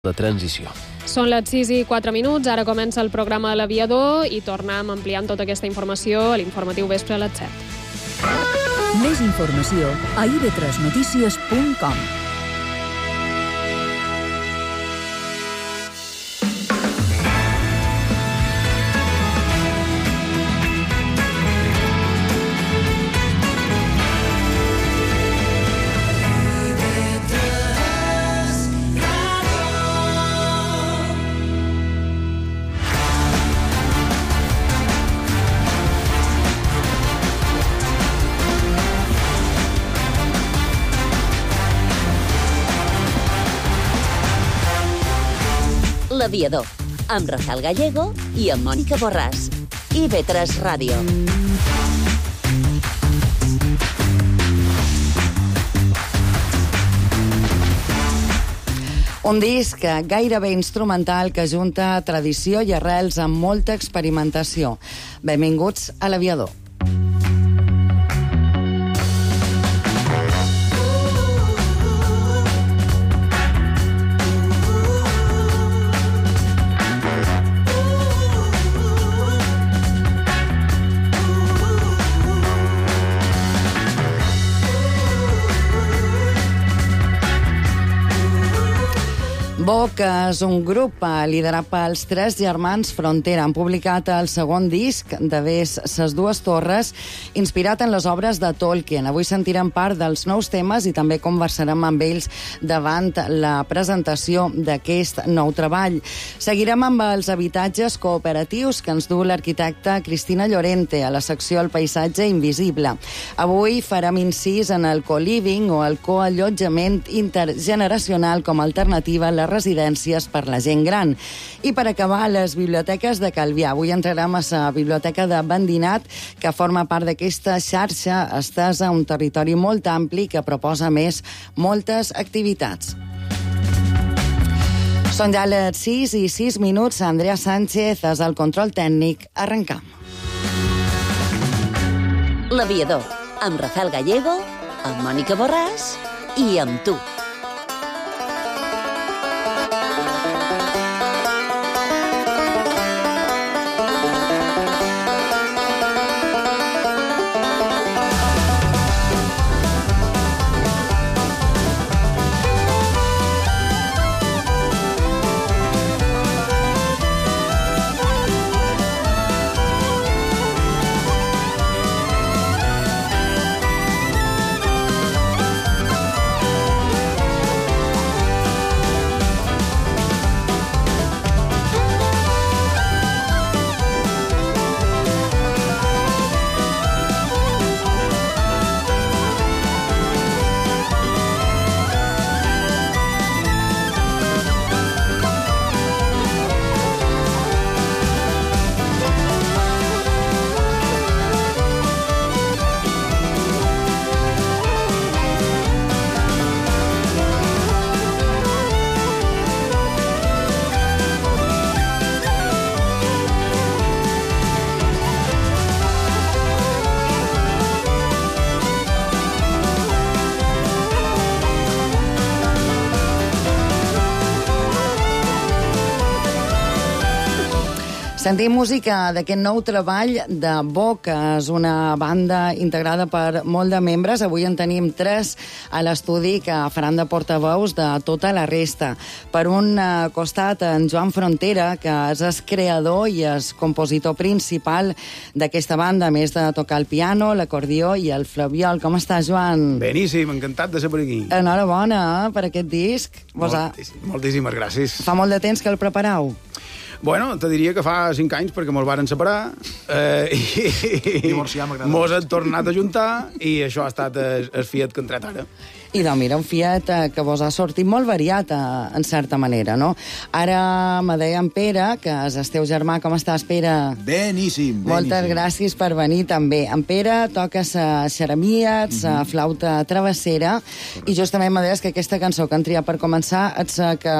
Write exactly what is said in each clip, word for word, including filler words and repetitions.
de transició. Són les sis i quatre minuts, ara comença el programa L'Aviador i tornem ampliant tota aquesta informació a l'informatiu vespre a les set. Més informació a i ve tres notícies punt com. L'Aviador, amb Rafael Gallego i amb Mònica Borràs. i ve tres Ràdio. Un disc gairebé instrumental que junta tradició i arrels amb molta experimentació. Benvinguts a l'Aviador. Bo, que és un grup liderat pels tres germans Frontera. Han publicat el segon disc de Ves ses dues torres, inspirat en les obres de Tolkien. Avui sentirem part dels nous temes i també conversarem amb ells davant la presentació d'aquest nou treball. Seguirem amb els habitatges cooperatius que ens du l'arquitecta Cristina Llorente a la secció El paisatge invisible. Avui farem incís en el co-living o el coallotjament intergeneracional com a alternativa a les residències per la gent gran. I per acabar, les biblioteques de Calvià. Avui entrarem a la biblioteca de Bandinat, que forma part d'aquesta xarxa estesa a un territori molt ampli que proposa més moltes activitats. Són ja les sis i sis minuts. Andrea Sánchez és el control tècnic. Arrencam. L'Aviador, amb Rafael Gallego, amb Mònica Borràs i amb tu. Sentim música d'aquest nou treball de Bo, que és una banda integrada per molt de membres. Avui en tenim tres a l'estudi que faran de portaveus de tota la resta. Per un costat, en Joan Frontera, que és el creador i el compositor principal d'aquesta banda, a més de tocar el piano, l'acordió i el flabiol. Com està, Joan? Beníssim, encantat de ser per aquí. Enhorabona eh, per aquest disc. Moltíssim, moltíssimes gràcies. Fa molt de temps que el prepareu. Bueno, te diria que fa cinc anys, perquè me'l varen separar, eh, i divorciar m'agrada. Mos hem tornat a juntar, i això ha estat el, el Fiat que hem tret ara. I doncs mira, un Fiat que vos ha sortit molt variat, en certa manera, no? Ara me deia en Pere, que és el teu germà. Com estàs, Pere? Beníssim, beníssim. Moltes gràcies per venir, també. En Pere toca la xeremia, la mm-hmm. flauta travessera, i justament me deies que aquesta cançó que han triat per començar és la que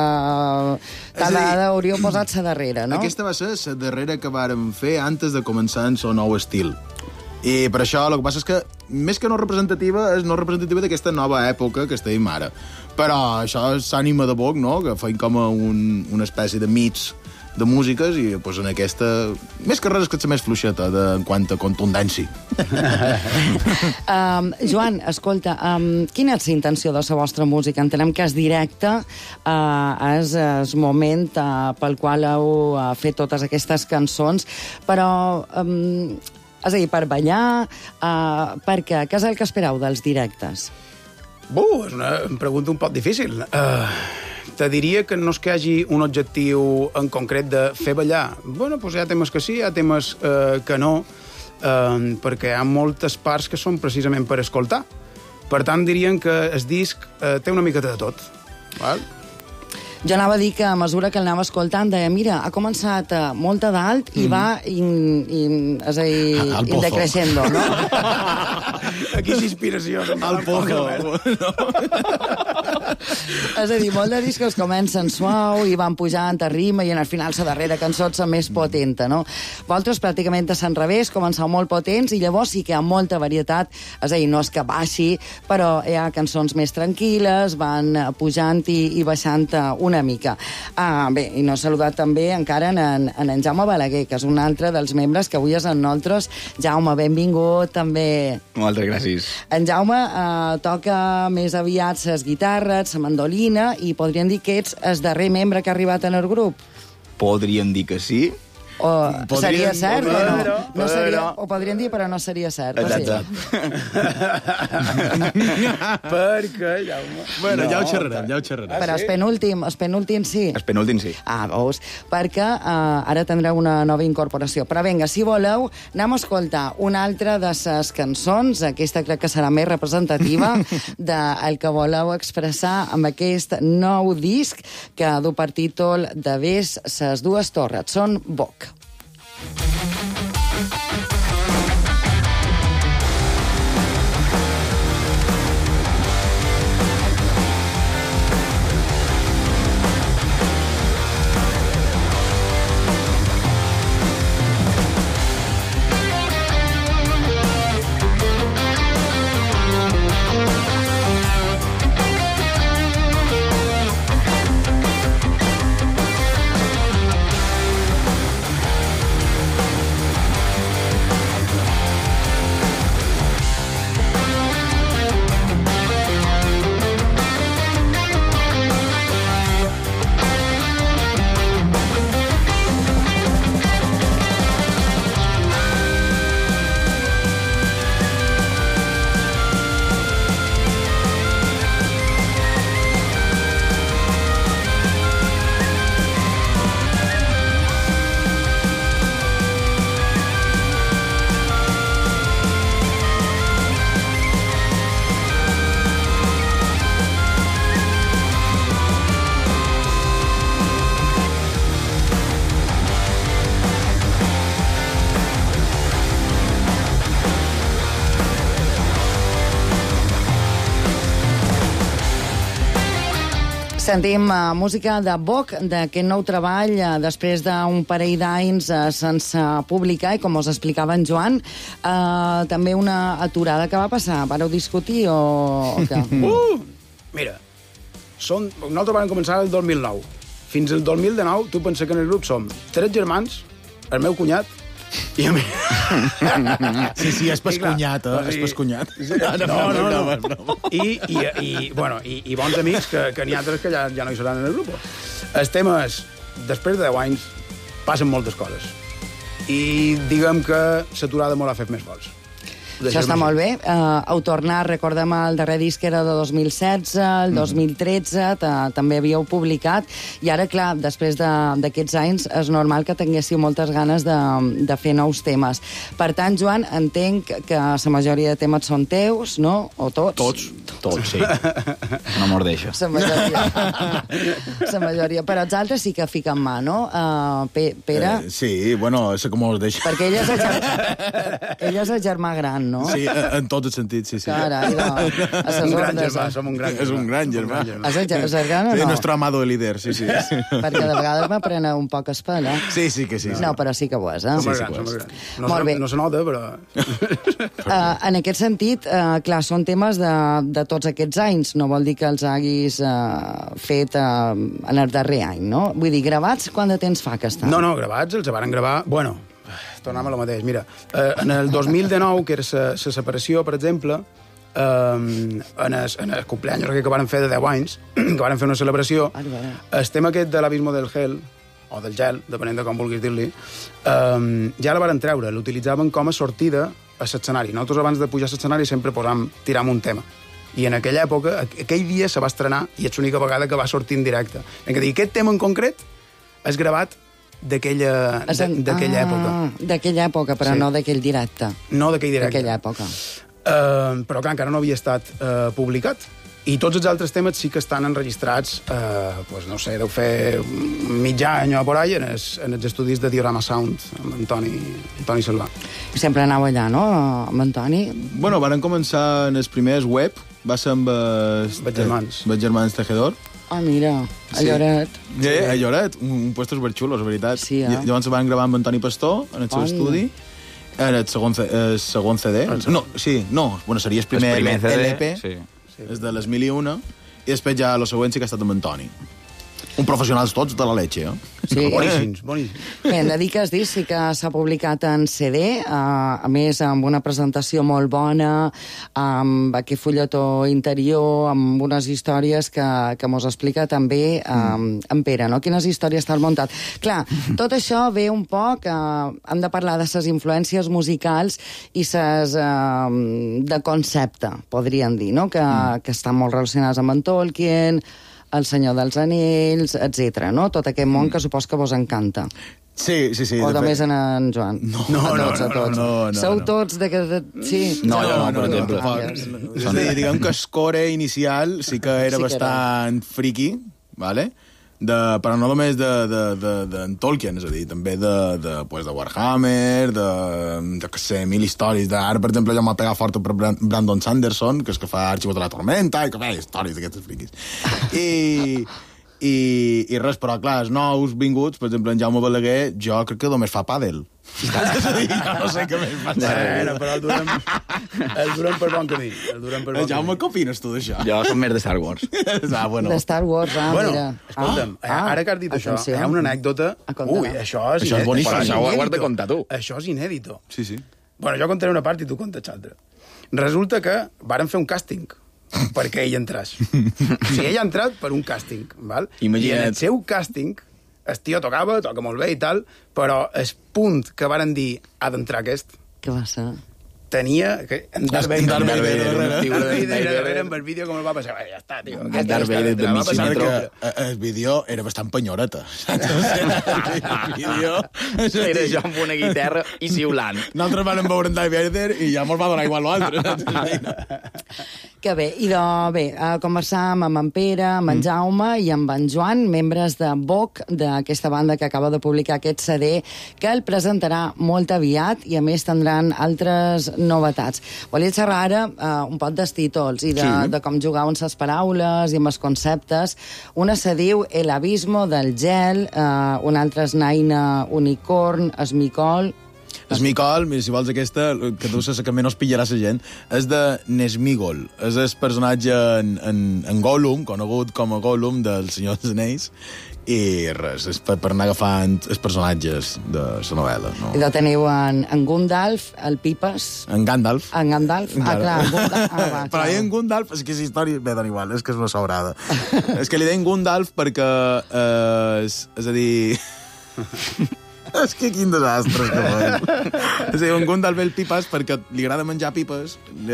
tal hauríeu posat la darrera, no? Aquesta va ser la darrera que vàrem fer antes de començar en el nou estil. I per això el que passa és que, més que no representativa, és no representativa d'aquesta nova època que estem ara. Però això és l'ànima de Vox, no?, que feien com un, una espècie de mix de músiques i pues, en aquesta... Més que res és que ets més fluixeta de, en quant a contundència. um, Joan, escolta, um, quina és la intenció de la vostra música? Entenem que és directe, uh, és el moment uh, pel qual heu uh, fet totes aquestes cançons, però... Um, és a dir, per ballar, uh, perquè què és el que espereu dels directes? Buh, és una pregunta un poc difícil. Uh... Te diria que no és que hi hagi un objectiu en concret de fer ballar. Bueno, doncs hi ha temes que sí, hi ha temes eh, que no, eh, perquè hi ha moltes parts que són precisament per escoltar. Per tant, dirien que el disc eh, té una miqueta de tot. Val? Jo anava a dir que a mesura que l'anava escoltant deia, mira, ha començat uh, molt a dalt i mm. va in, in, és a dir, Al in decreixendo, no? Aquí és inspiració. Al pozo. No? És a dir, molt de discos comencen suau i van pujant a rima i en el final la darrera cançó és la més potenta, no? Vosaltres pràcticament a Sant Revés comenceu molt potents i llavors sí que hi ha molta varietat, és a dir, no és que baixi, però hi ha cançons més tranquil·les, van pujant i, i baixant una mica. Ah, bé, i no he saludat també encara en, en, en, en Jaume Balaguer, que és un altre dels membres que avui és amb nosaltres. Jaume, benvingut, també. Moltes gràcies. En Jaume eh, toca més aviat les guitarres, la mandolina, i podríem dir que ets el darrer membre que ha arribat en el grup. Podríem dir que sí. O Podríem, seria cert però, o no? però, no seria, però... o podríem dir, però no seria cert. Exacte. Perquè, Jaume... Bueno, No, ja ho xerrarem, ja ho xerrarem. Però el penúltim, el penúltim sí. El penúltim sí. Ah, veus? Perquè uh, ara tindreu una nova incorporació. Però vinga, si voleu, anem a escoltar una altra de les cançons, aquesta crec que serà més representativa, del que voleu expressar amb aquest nou disc que du per títol De Ves ses dues torres. Són Vox. Sentim uh, música de Vox, d'aquest nou treball, uh, després d'un parell d'anys uh, sense publicar, i com us explicava en Joan, uh, també una aturada que va passar. Vareu discutir o, o què? Uh! Mira, som, nosaltres vam començar el dos mil nou. Fins al dos mil dinou, tu pensa que en el grup som tres germans, el meu cunyat, i a mi... Sí, sí, és pescunyat, eh? És pescunyat. No, no, no. no. I, i, i, bueno, i, i bons amics, que, que n'hi ha altres que ja, ja no hi seran en el grup. El tema és, després de deu anys, passen moltes coses. I diguem que l'aturada molt ha fet més forts. Això està molt bé. Uh, heu tornat, recordem, el darrer disc era de dos mil setze, el dos mil tretze, també havíeu publicat, i ara, clar, després d'aquests de, anys, és normal que tinguéssiu moltes ganes de, de fer nous temes. Per tant, Joan, entenc que la majoria de temes són teus, no? O tots? Tots. Tots, sí. No mordeixa. La majoria. La majoria. Però els altres sí que fiquen mà, no? Uh, Pere? Eh, sí, bueno, sé com els deixa. Perquè ell és el germà, ell és el germà gran, no? Sí, en tots els sentits, sí, sí. Carai, no. A ses Un gran ondes, germà, eh? som un gran germà. És un gran germà. És el, és el gran o Sí, no? nuestro amado líder, sí, sí. Perquè de vegades m'aprena un poc espel, eh? Sí, sí que sí. No, però sí que ho és, eh? Som Sí, sí, grans, som pues. grans. No, Molt se, bé. no se nota, però... Uh, en aquest sentit, uh, clar, són temes de, de tots aquests anys, no vol dir que els haguis uh, fet uh, en el darrer any, no? Vull dir, gravats, quant de temps fa que estan? No, no, gravats, els varen gravar... Bueno, tornem a lo mateix. Mira, eh, en el dos mil dinou, que era la separació, per exemple, eh, en, el, en el cumpleaños que varen fer de deu anys, que varen fer una celebració, Ah, vale. el tema aquest de l'abismo del gel, o del gel, depenent de com vulguis dir-li, eh, ja la varen treure, l'utilitzaven com a sortida a l'escenari. Nosaltres, abans de pujar a l'escenari, sempre posam, tiram un tema. I en aquella època, aquell dia se va estrenar, i és l'única vegada que va sortir en directe. En què dir, aquest tema en concret és gravat d'aquella ah, època. D'aquella època, però Sí. no d'aquell directe. No d'aquell directe. D'aquella època. Uh, però, clar, encara no havia estat uh, publicat. I tots els altres temes sí que estan enregistrats, eh, pues, no sé, deu fer mig any o por ahí, en els, en els estudis de Diorama Sound, amb Antoni, Antoni Salvà. Sempre anava allà, no, amb Antoni? Bueno, van començar en els primers web, va ser amb els... Veig germans. Veig germans Tejedor. Ah, mira, a Sí. Lloret. Sí, a Lloret, un, un puesto superxulo, és veritat. Sí, eh? I- Llavors van gravar amb Antoni Pastor, en el seu Ai. estudi. Era el segon, C- el segon C D. No, sí, no, bueno, seria el primer, El primer C D, L P, sí. és de les mil i una, i després ja el següent sí que ha estat amb Antoni. Un professionals tots de la leche, eh? Sí. Boníssims, boníssims. Bé, hem de dir que es diu sí que s'ha publicat en C D, eh, a més amb una presentació molt bona, amb aquest fulletó interior, amb unes històries que, que mos explica també eh, en Pere, no? Quines històries t'han muntat. Clar, tot això ve un poc, eh, hem de parlar de ses influències musicals i ses eh, de concepte, podríem dir, no? Que, que estan molt relacionades amb en Tolkien, El Senyor dels Anells, etcètera, no? Tot aquest món que supos que vos encanta. Sí, sí, sí. O de fet- només en en Joan? No, a no, tots, a no, tots. no, no, Sou no. tots de que... De... Sí. No, jo no, per exemple. tampoc. És a dir, diguem que el core inicial sí que era Sí que era. bastant friki, vale? De, però no només de, de, de, de en Tolkien, és a dir, també de, de, pues, de Warhammer, de, de que sé, mil històries. De, ara, per exemple, jo m'ha pegat fort per Bran- Brandon Sanderson, que és que fa Arxivos de la Tormenta, i que fa històries d'aquestes friquis. I... I, i res, però clar, els nous vinguts, per exemple, en Jaume Balaguer, jo crec que només fa pàdel. És a dir, jo no sé què més fa. Bueno, però el durem, el durem per bon camí. El durem per bon Jaume, camí. què opines tu d'això? Jo som més de Star Wars. Ah, bueno. De Star Wars, ah, Bueno, mira. escolta'm, ah, ara que has dit això, atenció. hi ha una anècdota... Ah, conta-la. Ui, això és, Això és boníssim. Però Això ho inèdito. has de contar tu. Això és inèdito. Sí, sí. Bueno, jo contaré una part i tu contes l'altra. Resulta que varen fer un càsting perquè ell entrés. O sigui, ell ha entrat per un càsting, val? Imagina't. I en el seu càsting, el tio tocava, toca molt bé i tal, però el punt que varen dir ha d'entrar aquest, Què va ser? tenia... Que, en Darth En Vader, Darth Vader, Darth darrere. Darth Figura de Vader, Darth Vader. darrere, amb el vídeo com el va passar. Ja està, tio. El Darth Vader de Va mig passar metro. que- Que el vídeo era bastant penyoreta. Saps? El vídeo... és a Era dir, jo amb una guitarra i siulant. Nosaltres vam veure en Darth Vader i ja mos va donar igual l'altre. Que bé, i de, bé, eh, conversàvem amb en Pere, amb en Jaume i amb en Joan, membres de V O C, d'aquesta banda que acaba de publicar aquest C D, que el presentarà molt aviat i a més tindran altres novetats. Volia xerrar ara eh, un poc dels títols i de, Sí. de com jugar amb les paraules i amb els conceptes. Una se diu El abismo del gel, eh, una altra és Naina Unicorn, Esmicol... El Micol, mira, si vols aquesta, que tu saps que menys pillarà la gent, és de Nesmigol. És el personatge en, en, en Gollum, conegut com a Gollum del Senyor dels Anells, i res, és per, per anar agafant els personatges de la novel·la. No? I de teniu en, en Gundalf, el Pipes... En Gandalf. En Gandalf? Ah, clar, en Gundalf. Ah, va, Però clar. en Gundalf, és que és història... Bé, dona igual, és que és una sobrada. És que li deien Gundalf perquè... Eh, és, és a dir... És que quin desastre que fem. És a dir, en Gundalf el pipes perquè li agrada menjar pipes. Li,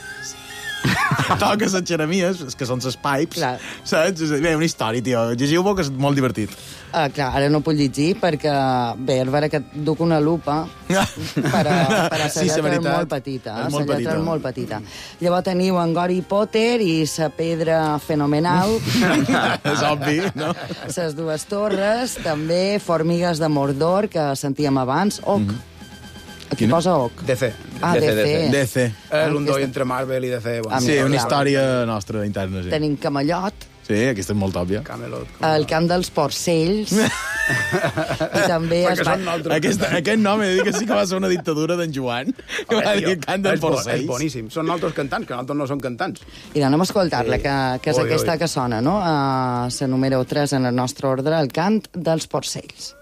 toca les xeremies, que són les pipes, Clar. saps? És a dir, bé, una història, tio. Llegiu-ho, que és molt divertit. Ah, clar, ara no puc llegir perquè, bé, és vera que et duc una lupa, però, però la Sí, la lletra és veritat, molt petita. és La molt lletra petita. és molt petita. Llavors teniu en Gori Potter i sa pedra fenomenal, És obvi, no? ses dues torres, també Formigues de Mordor, que sentíem abans, Oc. Mhm. Aquí Quina? posa Oc. D C. Ah, D C, D C. D C. És un Aquesta- doi entre Marvel i D C. Bueno. Ah, Sí, mira, una clar. història nostra, interna, sí. Tenim Camallot, Sí. Sí, aquesta és molt òbvia. Camelot. El camp dels porcells. I també es Perquè va... són nosaltres. Aquest, aquest nom, he de dir que sí que va ser una dictadura d'en Joan, que va dir cant del és, bo, és porcells. boníssim. Són nosaltres cantants, que nosaltres no som cantants. I anem a escoltar-la, que, que és Oi, aquesta oi. que sona, no? A la número tres en el nostre ordre, el cant dels porcells.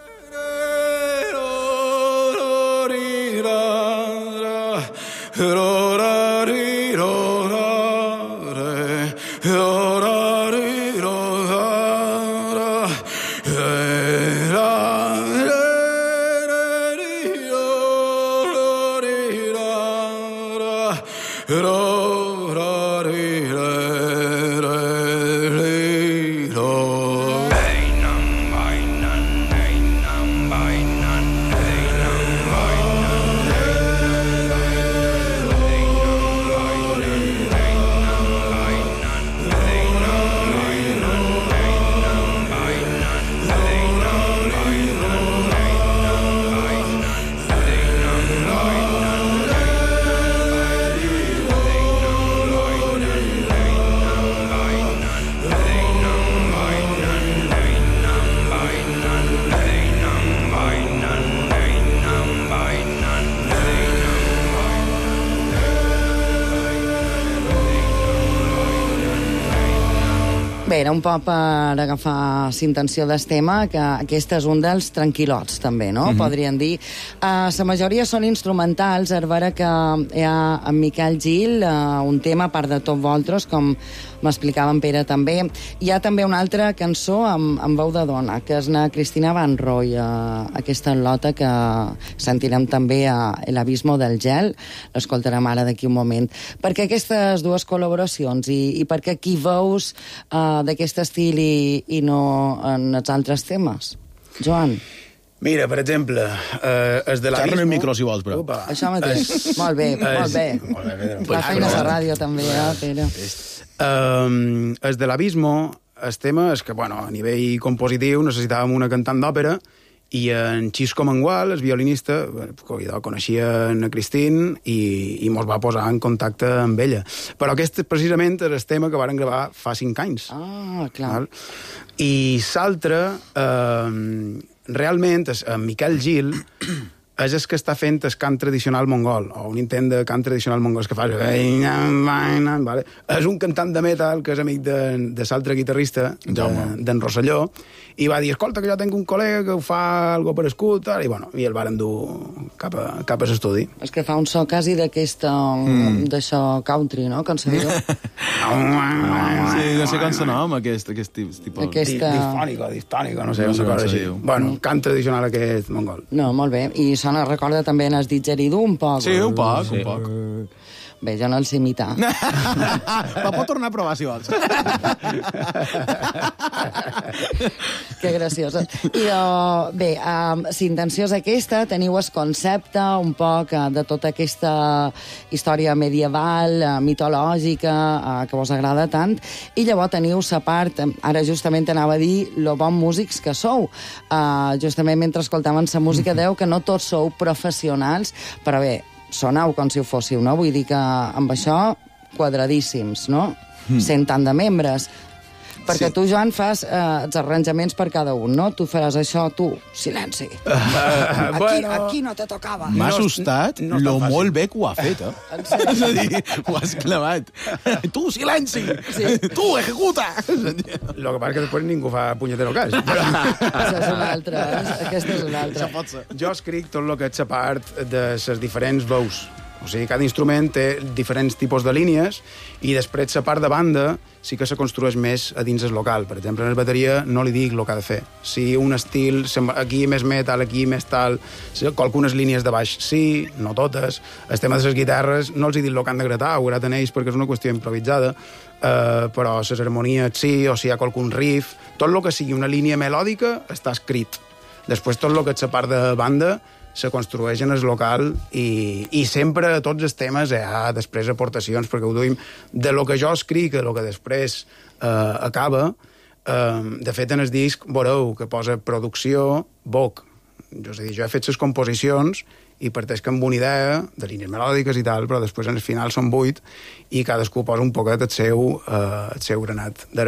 Bé, era un poc per agafar l'intenció del tema, que aquest és un dels tranquil·lots, també, no? Mm-hmm. Podríem dir. Uh, la majoria són instrumentals, a veure que hi ha en Miquel Gil, uh, un tema, a part de tot vosaltres, com m'explicava en Pere també. Hi ha també una altra cançó amb, amb veu de dona, que és na Cristina Van Roy, uh, aquesta lota que sentirem també a l'Abismo del Gel, l'escoltarem ara d'aquí un moment. Per què aquestes dues col·laboracions i, i per què aquí veus uh, d'aquest estil i, i no en els altres temes? Joan? Mira, per exemple, eh, es de l'Abismo... Xerra en el micro, si vols, però. Opa. Això mateix. Molt bé, molt bé. Molt bé, Pedro. La feina a la ràdio també, eh, Pere? Um, es de l'Abismo, el tema és que, bueno, a nivell compositiu necessitàvem una cantant d'òpera i en Xisco Mangual, el violinista, jo coneixia a Cristín i, i mos va posar en contacte amb ella. Però aquest precisament és el tema que varen gravar fa cinc anys. Ah, clar. Val? I l'altre, eh, realment, és, en Miquel Gil és el que està fent el cant tradicional mongol, o un intent de cant tradicional mongol que fa... Vale? És un cantant de metal que és amic de, de l'altre guitarrista, d'en de, Rosselló, i va dir, escolta, que jo tinc un col·lega que ho fa algo per escut, i, bueno, i el varen dur cap a, cap a l'estudi. És que fa un so quasi d'aquesta... Mm. d'això country, no? Com se diu? Sí, no sé com se nom, aquest, aquest tipus. Aquesta... Difònico, distònico, no sé, No no sé sé com se així. diu. Bueno, cant tradicional aquest mongol. No, molt bé. I sona, recorda també en el didgeridoo un poc? Sí, un poc, un poc. Bé, jo no el sé imitar. Però pot tornar a provar, si vols. Que graciosa. I, uh, bé, um, la intenció és aquesta, teniu el concepte un poc uh, de tota aquesta història medieval, uh, mitològica, uh, que vos agrada tant, i llavors teniu la part, ara justament anava a dir, lo bon músics que sou. Uh, justament mentre escoltaven la música, deu que no tots sou professionals, però bé, sonau com si ho fóssiu, no? Vull dir que amb això quadradíssims, no? Mm. Sent tant de membres. Perquè sí. Tu, Joan, fas eh, els arranjaments per cada un, no? Tu faràs això, tu, silenci. Uh, aquí, bueno... aquí no te tocava. M'ha No és- assustat no és lo tan fàcil. molt bé que ho ha fet, eh? És a dir, ho has clavat. Tu, silenci! Sí. Tu, executa! Lo que passa que després ningú fa punyetero cas. Però... Això és una altra, eh? Aquesta és una altra. pot ser. Jo escric tot el que és la part de les diferents veus. O sigui, cada instrument té diferents tipus de línies i després la part de banda sí que se construeix més a dins el local. Per exemple, en la bateria no li dic el que ha de fer. Si un estil, aquí més metal, aquí més tal, qualcunes línies de baix sí, no totes. El tema de les guitarres no els he dit el que han de gratar, ho graten ells perquè és una qüestió improvisada, uh, però les harmonies sí, o si hi ha qualcun riff, tot el que sigui una línia melòdica està escrit. Després tot el que és la part de banda se construeix en el local i, i sempre a tots els temes hi ha després aportacions, perquè ho duim de lo que jo escric a lo que després eh, acaba. Eh, de fet, en el disc veureu que posa producció Voc. És a dir, jo he fet les composicions i parteix amb una idea de línies melòdiques i tal, però després en el final són vuit i cadascú posa un poquet el seu, eh, el seu granat d'arena.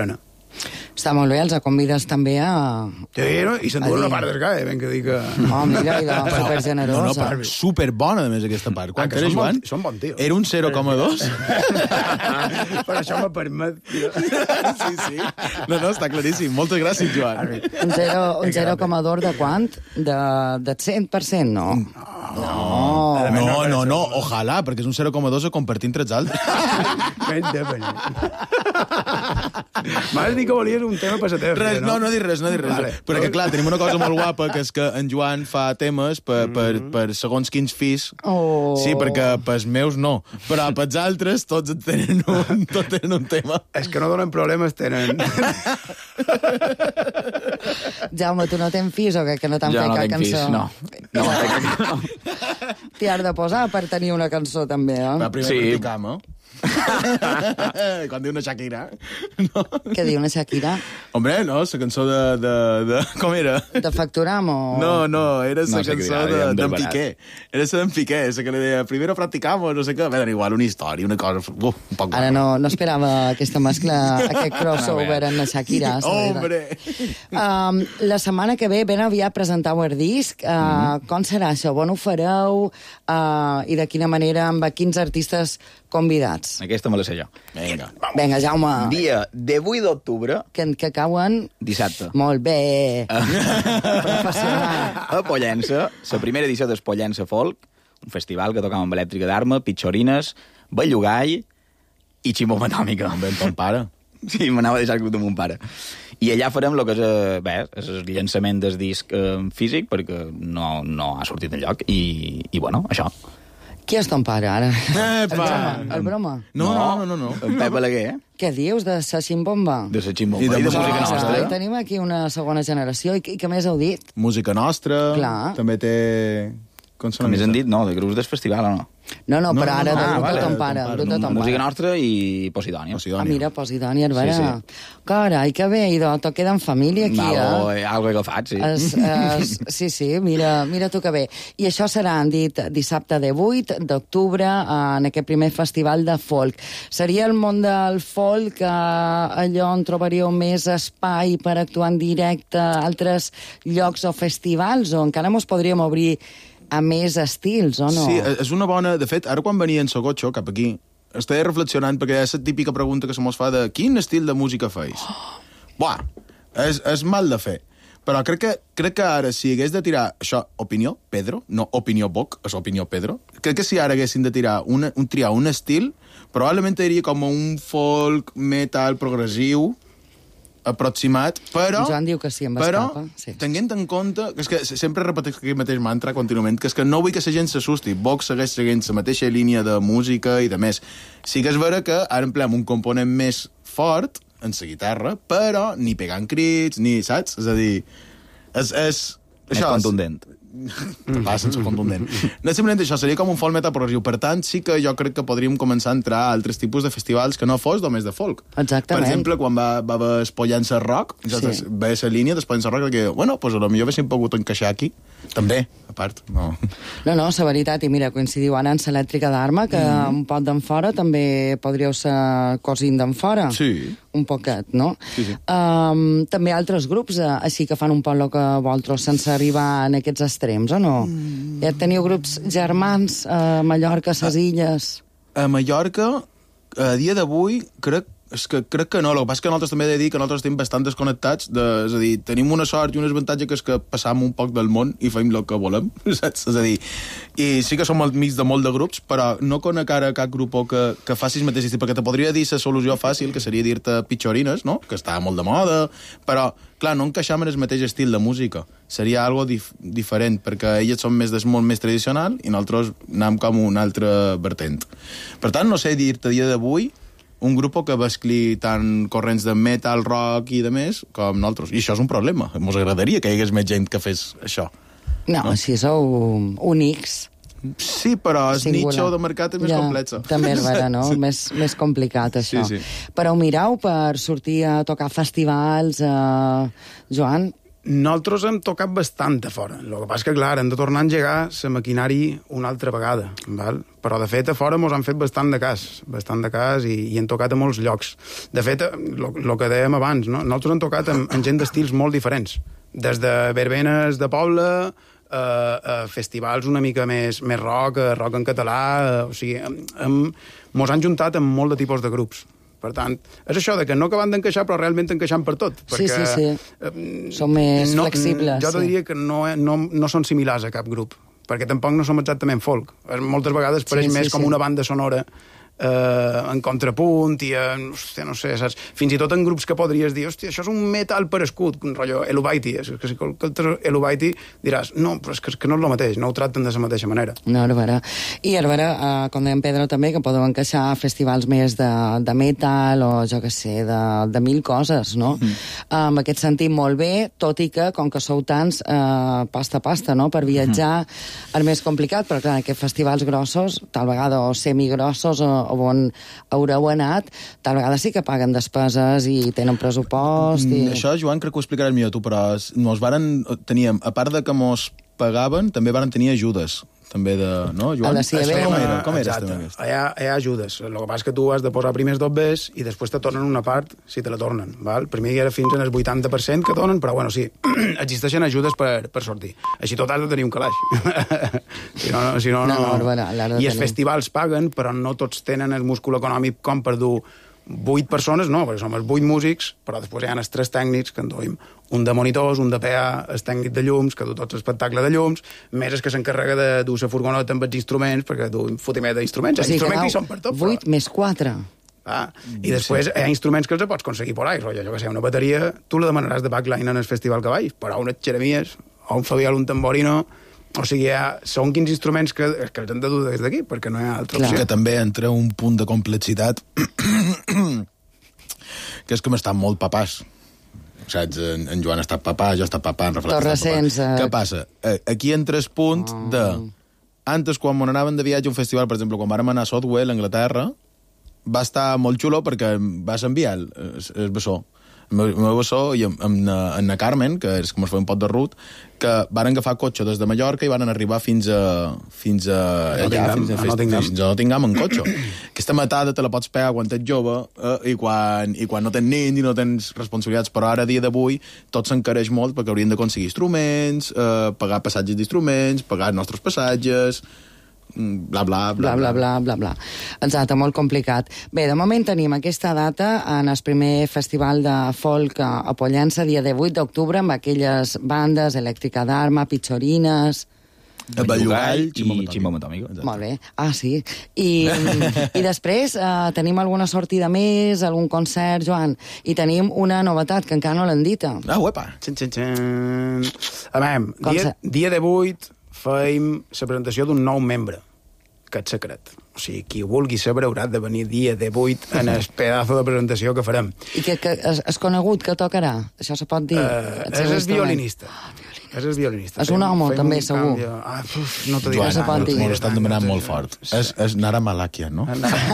Està molt bé, els convides també a... Sí, no? I s'enduen a una dir- part del gae, ben que dic que... Oh, mira, i de supergenerosa. No, no, però superbona, a més, aquesta part. Quant Ah, que era, són Joan? bon- són bon tio. Era un zero coma dos? Però això me permet... Sí, sí. No, no, està claríssim. Moltes gràcies, Joan. Un zero un zero coma dos de quant? De, de cent per cent, no? No. No, no, no, ojalà, perquè és un zero coma dos a compartir entre els altres. Ben de venir. M'has dit que volies un tema passater. Res, no, no dic res, no dic res. Vale. Però que, clar, tenim una cosa molt guapa, que és que en Joan fa temes per, per, per segons quins fills. Oh. Sí, perquè pels meus no. Però pels altres tots en tenen un, tots tenen un tema. És que no donen problemes, tenen... Jaume, tu no tens fills o què? Que no t'han Jo fet no cap tinc cançó? fills, no. No, no. T'hi has de posar per tenir una cançó, també, eh? Va, primer Sí. practicam, eh? Quan diu una Shakira. No. Què diu una Shakira? Hombre, no, la cançó de, de, de... Com era? De Facturam o...? No, no, era la No sé què cançó dirà, de- ja em d'en desbarat. Piqué. Era la d'en Piqué, la que li deia, primero practicamos, no sé què. Bé, igual, una història, una cosa... Uh, un poc... Ara no, no esperava aquesta mescla, aquest crossover amb la Shakira. la veritat. Hombre! Um, la setmana que ve ben aviat presentau el disc. Uh, mm. Com serà això? On ho fareu? Uh, I de quina manera? Amb quins artistes convidats? Aquesta me la sé jo. Vinga. Vinga, Jaume, Dia divuit d'octubre, que, que cauen... dissabte. Molt bé. Professional. A Pollença, la primera edició del Pollença Folk, un festival que tocava amb elèctrica d'arma, pitxorines, bellugall i ximoma atòmica. Amb en ton pare. Sí, m'anava a deixar el grup de mon pare. I allà farem el que és, eh, bé, és el llançament del disc eh, físic, perquè no, no ha sortit enlloc, i, i bueno, això. Qui és ton pare, ara? Epa! El broma? El broma? No, no, no, no. no. En Pep Balaguer, eh? Què dius de sa ximbomba? De la ximoma. I de I de música música nostra. nostra. Ah, tenim aquí una segona generació. I, i què més heu dit? Música nostra. Clar. També té... Com Com més han dit, no, de grups del festival, o no? No, no, No, però no, ara no, de ah, grup vale, de ton de ton pare. pare, Grup de no, ton Música pare. nostra i Posidònia. Ah, Posidònia. mira, Posidònia, Herbera. Sí, Sí, sí. Carai, que bé, idò, to queda en família aquí, Algo, eh? eh, algo he agafat, sí. Es, es, sí, sí, mira, mira tu que bé. I això serà, han dit, dissabte divuit d'octubre en aquest primer festival de folk. Seria el món del folk eh, allò on trobaríeu més espai per actuar en directe a altres llocs o festivals, o encara mos podríem obrir a més estils, o no? Sí, és una bona... De fet, ara quan venia en Sogotxo, cap aquí, estava reflexionant, perquè és la típica pregunta que se mos fa de quin estil de música feis? Oh. Buah, és, és mal de fer. Però crec que, crec que ara, si hagués de tirar això, opinió, Pedro, no opinió Boc, és opinió Pedro, crec que si ara haguessin de tirar una, un, triar un estil, probablement diria com un folk metal progressiu, aproximat, però... Joan diu que sí, em però, escapa. Sí. tenint en compte, que és que sempre repeteix aquest mateix mantra contínuament, que és que no vull que la gent s'assusti. Vox segueix seguint la mateixa línia de música i de més. Sí que és vera que ara empleem un component més fort en la guitarra, però ni pegant crits, ni, saps? És a dir, és... és Més això, contundent. Va, sense contundent. No, simplement això, seria com un folk metal progressiu. Per tant, sí que jo crec que podríem començar a entrar a altres tipus de festivals que no fos només de folk. Exactament. Per exemple, quan va, va haver Espollança Rock, nosaltres Sí. sí. va ser línia d'Espollança Rock, que, bueno, pues, potser haguéssim pogut encaixar aquí. També, a part. No. No, no, la veritat, i mira, coincidiu ara en l'elèctrica d'arma, que mm. un pot d'en fora també podríeu ser cosint d'en fora. Sí. Un poquet, no? Sí, sí. Um, també altres grups, uh, així que fan un poc el que vosaltres, sense arribar en aquests extrems, o no? Mm. Ja teniu grups germans a Mallorca, a ses Illes... A Mallorca, a dia d'avui, crec és que crec que no, el que passa és que nosaltres també he de dir que nosaltres estem bastant desconnectats, de, és a dir, tenim una sort i un avantatge que és que passam un poc del món i fem el que volem, saps? És a dir, i sí que som al mig de molt de grups, però no conec ara cap grup que, que faci el mateix estil, perquè te podria dir la solució fàcil, que seria dir-te pitxorines, no? Que està molt de moda, però, clar, no encaixam en el mateix estil de música. Seria algo dif diferent, perquè elles són més del món més tradicional i nosaltres anem com un altre vertent. Per tant, no sé dir-te a dia d'avui un grup que mescli tant corrents de metal, rock i de més com nosaltres. I això és un problema. Ens agradaria que hi hagués més gent que fes això. No, no. Si sou únics... Sí, però el Singular. nicho de mercat és més ja, complex. També és vera, no? Sí. Més, més complicat, això. Sí, sí. Però ho mirau per sortir a tocar festivals, eh, Joan? Nosaltres hem tocat bastant a fora. El que passa que, clar, hem de tornar a engegar la maquinari una altra vegada, val? Però, de fet, a fora mos han fet bastant de cas, bastant de cas, i, i hem tocat a molts llocs. De fet, el que dèiem abans, no? Nosaltres hem tocat amb, amb gent d'estils molt diferents, des de verbenes de poble a, a festivals una mica més, més rock, rock en català, a, o sigui, hem, mos han juntat amb molt de tipus de grups. Per tant, és això de que no acaben d'encaixar, però realment encaixant per tot. Sí, perquè, sí, sí. Eh, són més no, flexibles. Jo te sí. diria que no, no, no són similars a cap grup, perquè tampoc no som exactament folk. Moltes vegades pareix sí, sí, més com sí. una banda sonora eh, en contrapunt i en, hòstia, no sé, saps? Fins i tot en grups que podries dir, hòstia, això és un metal per escut, un rotllo Elubaiti, és que si escoltes Elubaiti diràs, no, però és que, és que no és el mateix, no ho tracten de la mateixa manera. No, Arbara. I Arbara, eh, com dèiem Pedro també, que podeu encaixar festivals més de, de metal o jo que sé, de, de mil coses, no? Mm. Eh, en aquest sentit, molt bé, tot i que, com que sou tants, eh, pasta a pasta, no?, per viatjar, mm. és més complicat, però clar, aquests festivals grossos, tal vegada, o semigrossos, o o on haureu anat, tal vegada sí que paguen despeses i tenen pressupost. I... Això, Joan, crec que ho explicaràs millor tu, però nos varen, teníem, a part de que mos pagaven, també varen tenir ajudes. També de... No, Joan? A la C I A B. Com era? Com era Exacte. també aquest? Hi ha, hi ha ajudes. El que passa és que tu has de posar primers dos bes i després te tornen una part si te la tornen. Val? Primer hi era fins en el vuitanta per cent que donen, però bueno, sí, existeixen ajudes per, per sortir. Així tot has de tenir un calaix. si no, no, si no, No, no... no, Arbara, l'has de I els tenir. festivals paguen, però no tots tenen el múscul econòmic com per dur vuit persones, no, perquè som els vuit músics, però després hi ha els tres tècnics que en duim un de monitors, un de P A, el tècnic de llums, que du tot l'espectacle de llums, més és que s'encarrega de dur la furgoneta amb els instruments, perquè du un fotimet d'instruments. O sigui, instruments que hi són per tot, vuit però... més quatre. Ah, I després hi ha instruments que els pots aconseguir por ahí, rotllo, jo que sé, una bateria, tu la demanaràs de backline en el festival que vaig, però unes xeremies, o un fabiol, un tamborino... O sigui, ha, són quins instruments que, que els hem de dur des d'aquí, perquè no hi ha altra Clar. opció. Que també entra un punt de complexitat que és que m'estan molt papàs. Saps? En, en Joan ha estat papà, jo he estat papà, en Rafael ha estat Torresens, papà. eh. Què passa? Eh, Aquí entra el punt de... Antes, quan m'on anaven de viatge a un festival, per exemple, quan vàrem anar a Southwell, a Anglaterra, va estar molt xulo perquè vas enviar el, el bessó. El meu, el meu bessó i amb, amb, na, amb na Carmen, que és com es fa un pot de rut, que varen agafar cotxe des de Mallorca i varen arribar fins a... fins a... A allà, Nottingham, fins a, a fins, Nottingham. fins a Nottingham en cotxe. Aquesta matada te la pots pegar quan ets jove eh, i, quan, i quan no tens nins i no tens responsabilitats, però ara, a dia d'avui, tot s'encareix molt perquè haurien d'aconseguir instruments, eh, pagar passatges d'instruments, pagar els nostres passatges... Bla, bla, Bla, bla, bla, bla, bla. Exacte, molt complicat. Bé, de moment tenim aquesta data en el primer festival de folk a Pollença, dia divuit d'octubre, amb aquelles bandes, Elèctrica d'Arma, Pitxorines... Bellugall i Ximbo Atòmico. Molt bé. Ah, sí. I, i després eh, tenim alguna sortida més, algun concert, Joan, i tenim una novetat que encara no l'han dita. Ah, uepa! Xin, xin, xin. A veure, Com dia, se- dia divuit feim la presentació d'un nou membre, que és secret. O sigui, qui ho vulgui saber haurà de venir dia divuit en el pedazo de presentació que farem. I que, que és, és conegut que tocarà? Això se pot dir? Uh, El és seu el instrument. violinista. És el violinista. És un Fem- home, fem també, un segur. canvi. Ah, uf, no te diré Joan, se pot tant, dir. no m'ho te estan diré demanant tant, molt no te fort. diré. És, és Nara Malakia, no?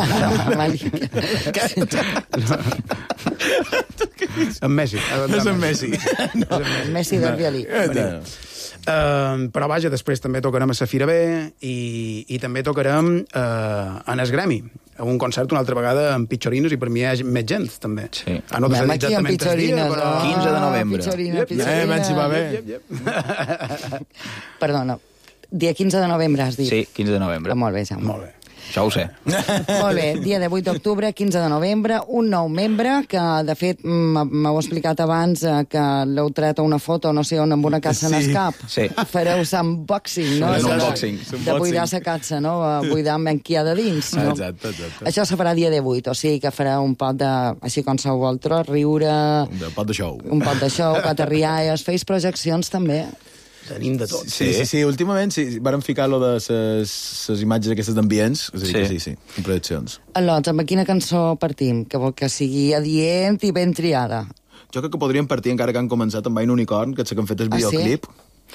En Messi. És en Messi. No. Messi del violí. Uh, però vaja, després també tocarem a Safira B i, i també tocarem uh, en el Gremi, a un concert una altra vegada amb Pitxorines i per mi hi ha més gent, també. Sí. Ah, no te sé Anem dir aquí amb exactament el dia, Pitxorines. però... oh, quinze de novembre. Pitxorina, Yep, Pitxorina. Eh, men, si va bé. Yep, yep. Perdona, dia quinze de novembre has dit? Sí, quinze de novembre. Ah, molt bé, Jaume. Molt bé. Això ho sé. Molt bé, dia divuit d'octubre, quinze de novembre, un nou membre que, de fet, m'heu explicat abans eh, que l'heu tret a una foto, no sé on, amb una caixa en el Sí. cap. Sí. Fareu l'unboxing, no? Un De- unboxing. De buidar la caixa, no? Eh, Buidar amb qui hi ha de dins, no? Exacte, exacte. Això se farà dia divuit, o sigui que farà un pot de, així com sou vosaltres, riure, De pot de show. un pot de show, catarrialles, feis projeccions també. Tenim de tot. Sí, sí, sí, últimament sí, vàrem ficar lo de les imatges aquestes d'ambients, és a dir, Sí. que sí, sí, en projeccions. Alòs, amb quina cançó partim? Que vol que sigui adient i ben triada. Jo crec que podríem partir, encara que han començat amb Vain Unicorn, que és la que han fet el Ah, sí? videoclip.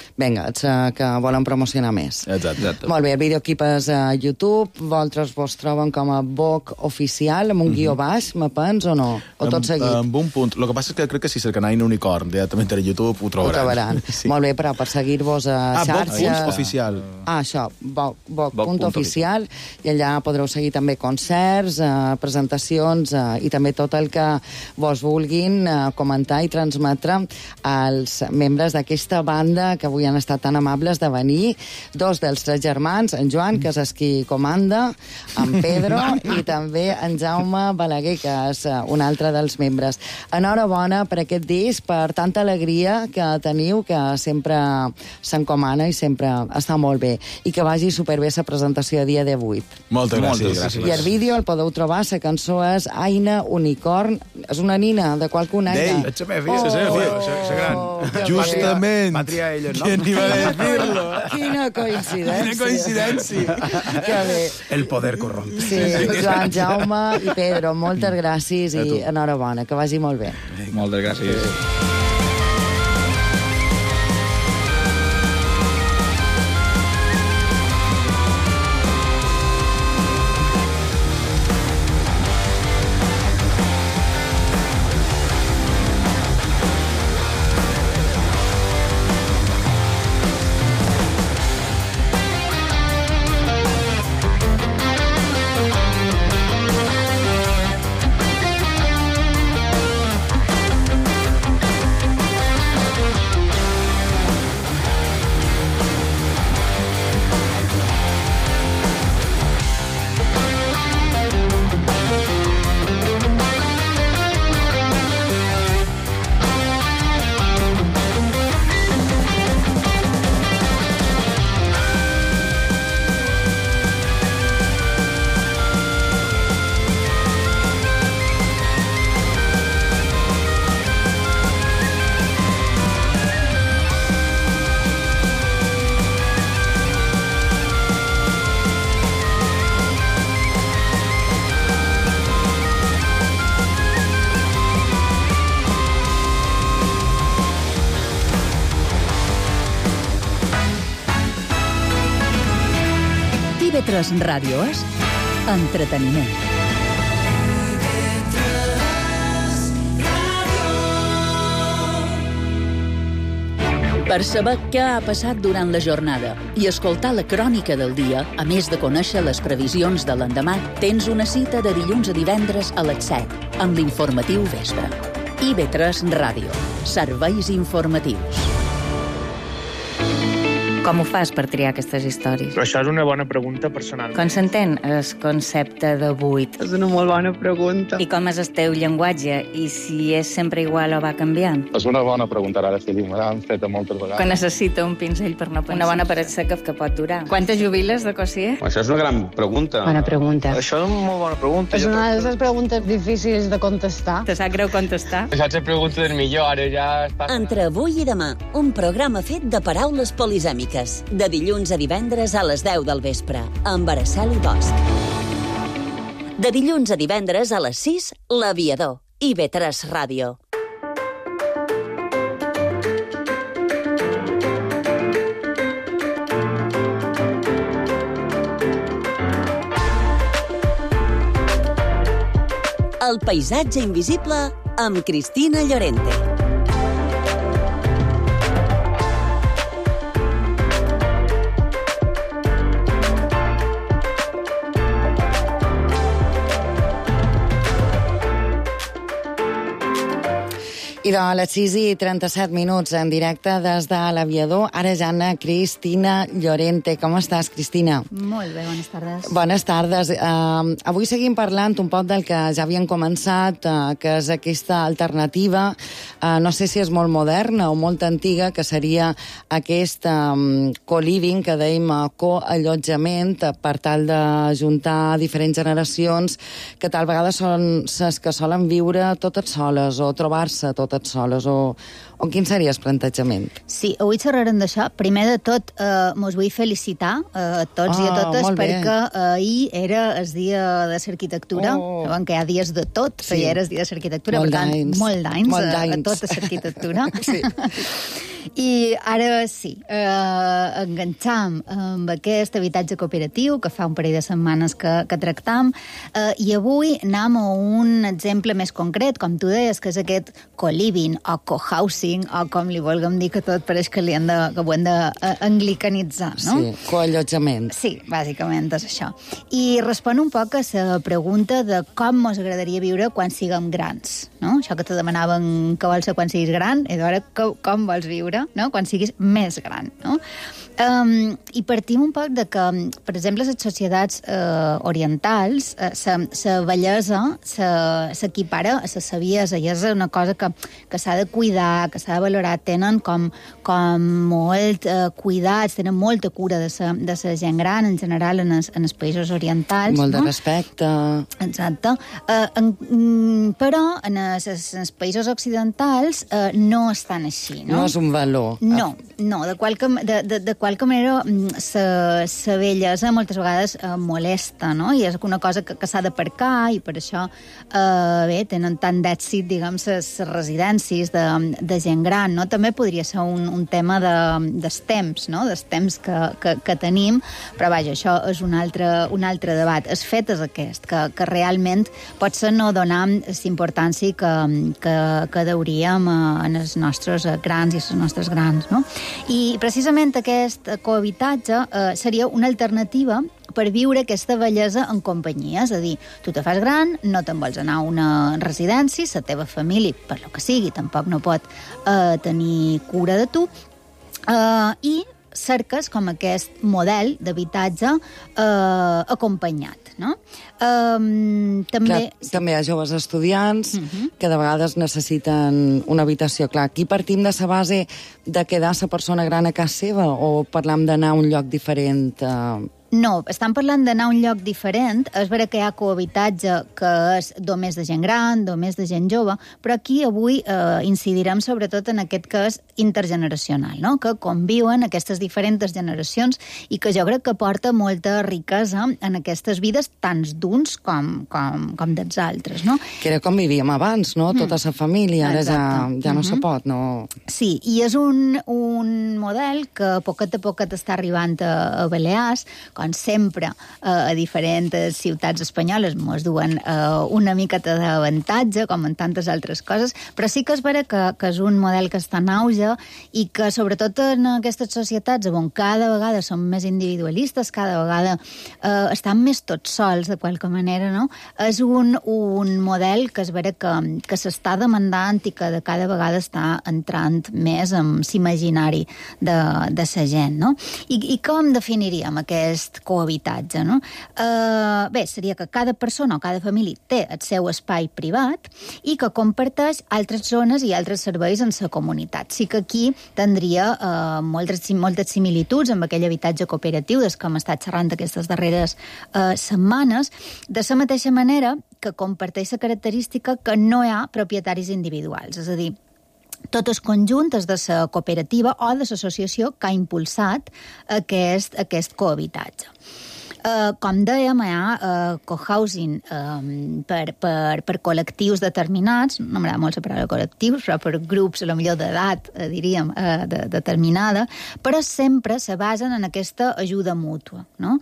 Vinga, ets uh, que volen promocionar més. Exacte. Exacte. Molt bé, el videoclip és a YouTube, vosaltres vos troben com a Vogue oficial, amb un guió baix, me pens, o no? O tot seguit? Amb, amb un punt. El que passa és que crec que si cerquen Aina Unicorn directament a YouTube ho trobaran. Ho trobaran. Sí. Molt bé, però per seguir-vos a Ah, xarxa... Vogue oficial. Ah, això, Vogue, Vogue, Vogue punt punt oficial, i allà podreu seguir també concerts, eh, presentacions eh, i també tot el que vos vulguin eh, comentar i transmetre als membres d'aquesta banda que avui han estat tan amables de venir. Dos dels tres germans, en Joan, que és el qui comanda, en Pedro i també en Jaume Balaguer, que és eh, un altre dels membres. Enhorabona per aquest disc, per tanta alegria que teniu, que sempre s'encomana i sempre està molt bé. I que vagi superbé la presentació a dia divuit. Moltes gràcies. Moltes gràcies. I el vídeo el podeu trobar, la cançó és Aina Unicorn. És una nina de qualcuna Aina. D'ell. Ets la meva filla, la seva filla, la- la gran. que Justament. Va triar ella, no? Qui iba a bé. decirlo? Quina coincidència. Quina coincidència. Que bé. El poder corrompe. Sí, Joan, Jaume i Pedro, moltes gràcies A tu. i enhorabona, que vagi molt bé. Moltes gràcies. I V tres Ràdio és entreteniment. Per saber què ha passat durant la jornada i escoltar la crònica del dia, a més de conèixer les previsions de l'endemà, tens una cita de dilluns a divendres a les set, amb l'informatiu vespre. I V tres Ràdio. Serveis informatius. Com ho fas per triar aquestes històries? Però això és una bona pregunta personal. Com s'entén el concepte de buit? És una molt bona pregunta. I com és el teu llenguatge? I si és sempre igual o va canviant? És una bona pregunta, ara sí, me l'han fet moltes vegades. Que necessita un pinzell per no pensar. Una bona paret seca que pot durar. Quantes jubiles de Cossier? Això és una gran pregunta. Bona pregunta. Això és una molt bona pregunta. És una de les preguntes difícils de contestar. Te sap greu contestar? Això és la pregunta del millor, ara ja està... Entre avui i demà, un programa fet de paraules polisèmiques. De dilluns a divendres a les deu del vespre, amb Araceli Bosch. De dilluns a divendres a les sis, L'Aviador. I V tres Ràdio. El paisatge invisible amb Cristina Llorente. I de les sis i trenta-set minuts en directe des de l'Aviador, ara ja Anna Cristina Llorente. Com estàs, Cristina? Molt bé, bones tardes. Bones tardes. Uh, avui seguim parlant un poc del que ja havien començat, uh, que és aquesta alternativa, uh, no sé si és molt moderna o molt antiga, que seria aquest um, co-living, que dèiem uh, co-allotjament, uh, per tal d'ajuntar diferents generacions, que tal vegada són les que solen viure totes soles o trobar-se totes soles o, O quin seria el plantejament? Sí, avui xerrarem d'això. Primer de tot, eh, mos vull felicitar a tots oh, i a totes perquè ahir era el dia de l'arquitectura. Oh. Saben que hi ha dies de tot, sí. Però ja era el dia de l'arquitectura, per tant, molt d'anys a, a tota l'arquitectura. Sí. I ara sí, eh, enganxam amb aquest habitatge cooperatiu que fa un parell de setmanes que, que tractam eh, i avui anem a un exemple més concret, com tu deies, que és aquest co-living o co-housing o com li vulguem dir, que tot pareix que, li hem de, que ho hem d'anglicanitzar, no? Sí, coallotjament. Sí, bàsicament és això. I respon un poc a la pregunta de com ens agradaria viure quan siguem grans, no? Això que te demanaven que vols ser quan siguis gran, i d'ara com vols viure, no? Quan siguis més gran, no? Um, I partim un poc de que, per exemple, les societats eh, orientals, eh, la bellesa s'equipara a la saviesa, i és una cosa que, que s'ha de cuidar, que s'ha de valorar. Tenen com, com molt eh, cuidats, tenen molta cura de la de sa gent gran, en general, en els, en els països orientals. Molt no? de respecte. Exacte. Eh, en, però en els, en els països occidentals eh, no estan així, no? No és un valor. No, no, de qualque, de, de, de qualque manera la bellesa moltes vegades eh, molesta, no? I és una cosa que, que s'ha d'aparcar, i per això eh, bé, tenen tant d'èxit, diguem, les residències de, de gent gran, no? També podria ser un, un tema de, dels temps, no? Dels temps que, que, que tenim, però vaja, això és un altre, un altre debat. El fet és aquest, que, que realment potser no donem la importància que, que, que deuríem en els nostres grans i les nostres grans, no? I precisament aquest cohabitatge eh, seria una alternativa per viure aquesta bellesa en companyia. És a dir, tu te fas gran, no te'n vols anar a una residència, la teva família, per lo que sigui, tampoc no pot eh, tenir cura de tu, eh, i cerques com aquest model d'habitatge eh, acompanyat, no? Um, també... Clar, també hi ha joves estudiants uh -huh. que de vegades necessiten una habitació. Clar, aquí partim de la base de quedar la persona gran a casa seva o parlam d'anar a un lloc diferent? Uh... No, estan parlant d'anar a un lloc diferent. És vera que hi ha cohabitatge que és només de gent gran, només de gent jove, però aquí avui eh, incidirem sobretot en aquest que és intergeneracional, no? Que conviuen aquestes diferents generacions i que jo crec que porta molta riquesa en aquestes vides, tant d'uns com, com, com dels altres, no? Que era com vivíem abans, no? Mm. Tota la família, ara ja, ja no uh-huh. se pot, no? Sí, i és un, un model que a poquet a poquet està arribant a, a Balears, com sempre, eh, a diferents ciutats espanyoles mos duen eh, una miqueta d'avantatge, com en tantes altres coses, però sí que és vera que, que és un model que està en auge i que, sobretot en aquestes societats on cada vegada som més individualistes, cada vegada eh, estan més tots sols, de qualque manera, no? És un, un model que és vera que, que s'està demandant i que de cada vegada està entrant més en l'imaginari de, de la gent, no? I, i com definiríem aquest cohabitatge, no? Uh, bé, seria que cada persona o cada família té el seu espai privat i que comparteix altres zones i altres serveis en la comunitat. Sí que aquí tindria uh, moltes, moltes similituds amb aquell habitatge cooperatiu des que hem estat xerrant aquestes darreres uh, setmanes, de la mateixa manera que comparteix la característica que no hi ha propietaris individuals, és a dir, tot el conjunt és de la cooperativa o de l'associació que ha impulsat aquest, aquest cohabitatge. Uh, com dèiem, hi ha uh, cohousing um, per, per, per col·lectius determinats, no m'agrada molt la paraula col·lectius, però per grups, a lo millor d'edat, uh, diríem, uh, de, determinada, però sempre se basen en aquesta ajuda mútua, no?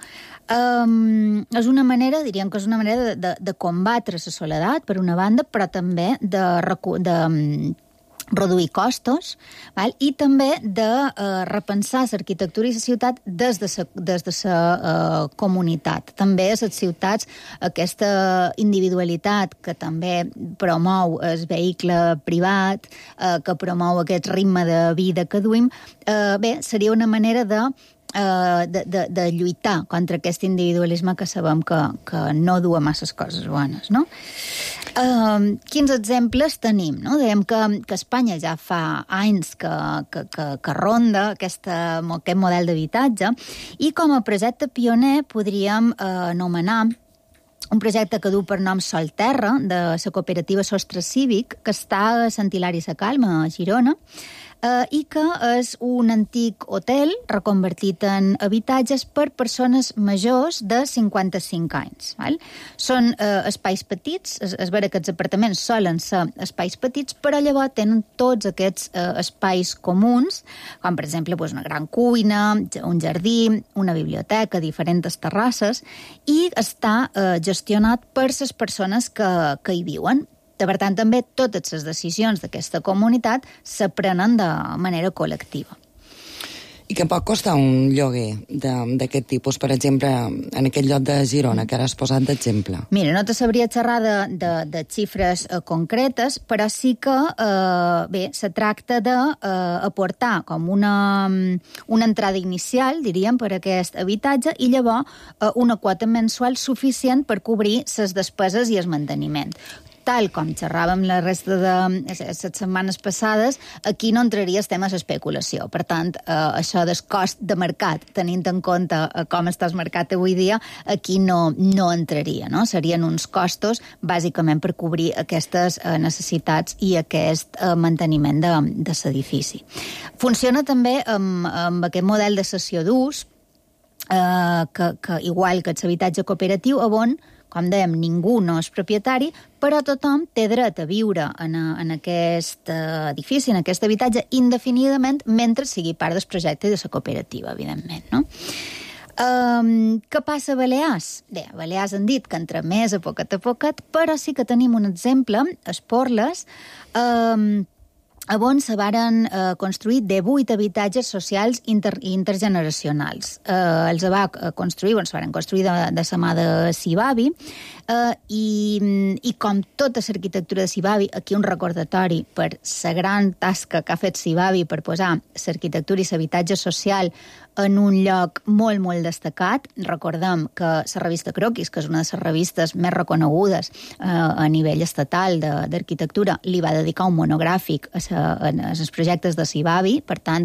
Um, és una manera, diríem que és una manera de, de, de combatre la soledat, per una banda, però també de... de reduir costos, val? I també de eh, repensar l'arquitectura i la ciutat des de la des de eh, comunitat. També a les ciutats aquesta individualitat que també promou el vehicle privat, eh, que promou aquest ritme de vida que duim, eh, bé, seria una manera de Uh, de, de, de lluitar contra aquest individualisme que sabem que, que no du a masses coses bones, no? Uh, quins exemples tenim, no? Dèiem que, que Espanya ja fa anys que, que, que, que ronda aquesta, aquest model d'habitatge i com a projecte pioner podríem uh, anomenar un projecte que du per nom Solterra, de la cooperativa Sostre Cívic, que està a Sant Hilari Sacalm, a Girona, eh, i que és un antic hotel reconvertit en habitatges per persones majors de cinquanta-cinc anys. Val? Són eh, espais petits, és, és vera que els apartaments solen ser espais petits, però llavors tenen tots aquests eh, espais comuns, com per exemple doncs, una gran cuina, un jardí, una biblioteca, diferents terrasses, i està eh, gestionat per les persones que, que hi viuen. Per tant, també totes les decisions d'aquesta comunitat s'aprenen de manera col·lectiva. I que pot costar un lloguer d'aquest tipus, per exemple, en aquest lloc de Girona, que ara has posat d'exemple? Mira, no te sabria xerrar de, de, de xifres eh, concretes, però sí que, eh, bé, se tracta d'aportar eh, com una, una entrada inicial, diríem, per a aquest habitatge, i llavors eh, una quota mensual suficient per cobrir les despeses i el manteniment. Tal com xerràvem la resta de les setmanes passades, aquí no entraria el tema d'especulació. Per tant, eh, això del cost de mercat, tenint en compte eh, com està el mercat avui dia, aquí no, no entraria, no? Serien uns costos, bàsicament, per cobrir aquestes eh, necessitats i aquest eh, manteniment de, de l'edifici. Funciona també amb, amb aquest model de cessió d'ús, eh, que, que, igual que l'habitatge cooperatiu, on, com dèiem, ningú no és propietari, però tothom té dret a viure en, en aquest edifici, en aquest habitatge, indefinidament, mentre sigui part del projecte de la cooperativa, evidentment, no? Um, què passa a Balears? Bé, a Balears han dit que entra més a poquet a poquet, però sí que tenim un exemple, Esporles, um, on se varen eh, construir divuit habitatges socials inter intergeneracionals. Eh, els va construir, bueno, se varen construir de, de la mà de Cibavi, eh, i, i com tota l'arquitectura de Cibavi, aquí un recordatori per la gran tasca que ha fet Cibavi per posar l'arquitectura i l'habitatge social en un lloc molt, molt destacat. Recordem que la revista Croquis, que és una de les revistes més reconegudes eh, a nivell estatal d'arquitectura, li va dedicar un monogràfic a, sa, a, a els projectes de Cibavi. Per tant,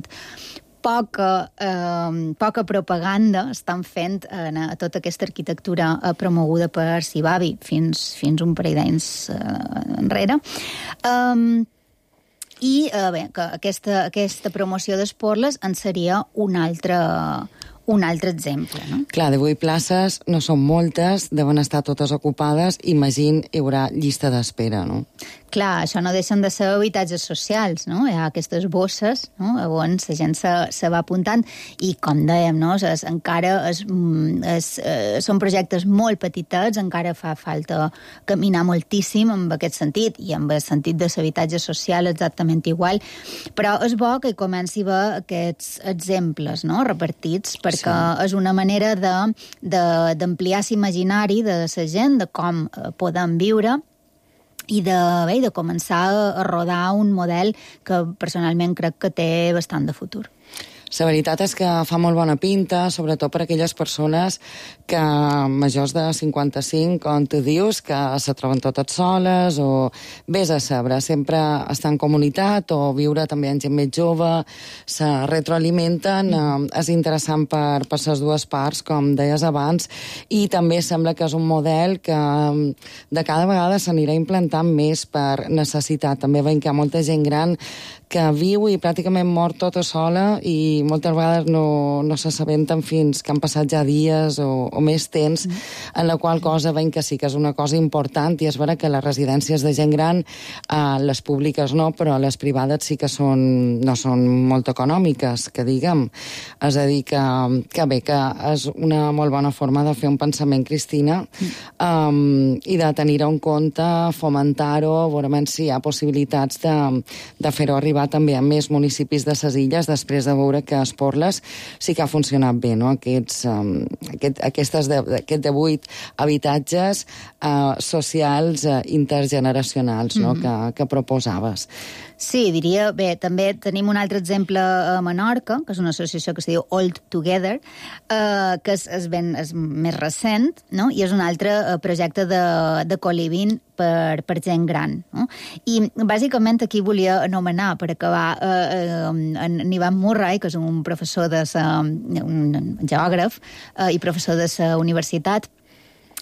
poca, eh, poca propaganda estan fent en, a tota aquesta arquitectura eh, promoguda per Cibavi fins, fins un parell d'anys eh, enrere. Um, I eh, bé, que aquesta, aquesta promoció d'Esporles en seria un altre, un altre exemple, no? Clar, divuit places no són moltes, deuen estar totes ocupades, imagino hi haurà llista d'espera, no? Clar, això no deixen de ser habitatges socials, no? Hi ha aquestes bosses, no?, on la gent se, se va apuntant, i com dèiem, no?, es, encara es, es, eh, són projectes molt petitets, encara fa falta caminar moltíssim en aquest sentit, i en el sentit de l'habitatge social exactament igual, però és bo que hi comenci a haver aquests exemples, no?, repartits, perquè sí, és una manera d'ampliar l'imaginari de la gent, de com podem viure, i de, bé, de començar a rodar un model que personalment crec que té bastant de futur. La veritat és que fa molt bona pinta, sobretot per aquelles persones que majors de cinquanta-cinc, com tu dius, que se troben totes soles, o vés a saber, sempre estar en comunitat, o viure també amb gent més jove, se retroalimenten, mm. és interessant per, per les dues parts, com deies abans, i també sembla que és un model que de cada vegada s'anirà implantant més per necessitat. També veiem que hi ha molta gent gran que viu i pràcticament mor tota sola, i moltes vegades no, no s'assabenten fins que han passat ja dies o, o més temps, mm. en la qual cosa veiem que sí que és una cosa important, i és vera que les residències de gent gran, eh, les públiques no, però les privades sí que són, no són molt econòmiques, que diguem. És a dir, que, que bé, que és una molt bona forma de fer un pensament, Cristina, mm. um, i de tenir-ho en compte, fomentar-ho, veurem si hi ha possibilitats de, de fer-ho arribar també a més municipis de les illes, després de veure que Esporles sí que ha funcionat bé, no? Aquests, um, aquest, aquestes de, aquest divuit habitatges uh, socials uh, intergeneracionals, no? Mm-hmm. que, que proposaves. Sí, diria, bé, també tenim un altre exemple a Menorca, que és una associació que es diu Old Together, eh, que és, és, ben, és més recent, no?, i és un altre projecte de, de co-living per, per gent gran, no? I bàsicament aquí volia anomenar, per acabar, eh, eh, en Ivan Murray, que és un professor de sa, un geògraf eh, i professor de la universitat,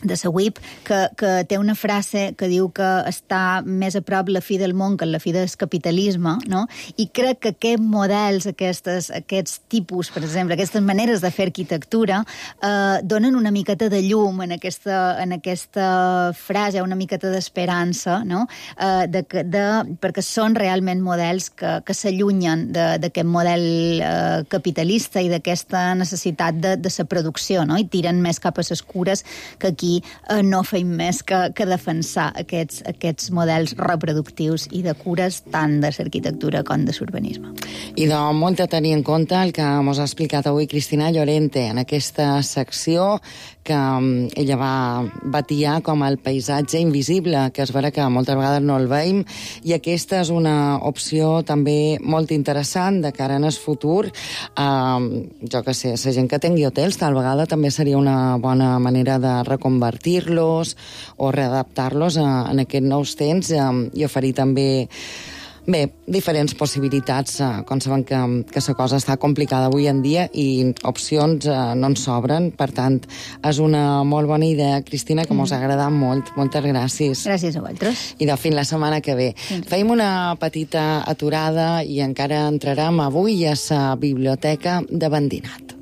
de la U I P, que, que té una frase que diu que està més a prop la fi del món que la fi del capitalisme, no? I crec que aquests models, aquestes, aquests tipus, per exemple, aquestes maneres de fer arquitectura, eh, donen una miqueta de llum en aquesta, en aquesta frase, una miqueta d'esperança, no? Eh, de, de, perquè són realment models que, que s'allunyen d'aquest model eh, capitalista i d'aquesta necessitat de, de la producció, no? I tiren més cap a les cures, que aquí eh, no feim més que, que defensar aquests, aquests models reproductius i de cures tant de l'arquitectura com de l'urbanisme. I de molt a tenir en compte el que ens ha explicat avui Cristina Llorente en aquesta secció que ella va batiar com el paisatge invisible, que es vera que moltes vegades no el veiem, i aquesta és una opció també molt interessant de cara en el futur. Uh, jo que sé, la gent que tingui hotels tal vegada també seria una bona manera de reconvertir-los o readaptar-los a, en aquests nous temps um, i oferir també Bé, diferents possibilitats, eh, com sabem que, que la cosa està complicada avui en dia i opcions eh, no en sobren, per tant, és una molt bona idea, Cristina, que mos ha agradat molt. Moltes gràcies. Gràcies a vosaltres. I de fins la setmana que ve. Sí. Feim una petita aturada i encara entrarem avui a la biblioteca de Bandinat.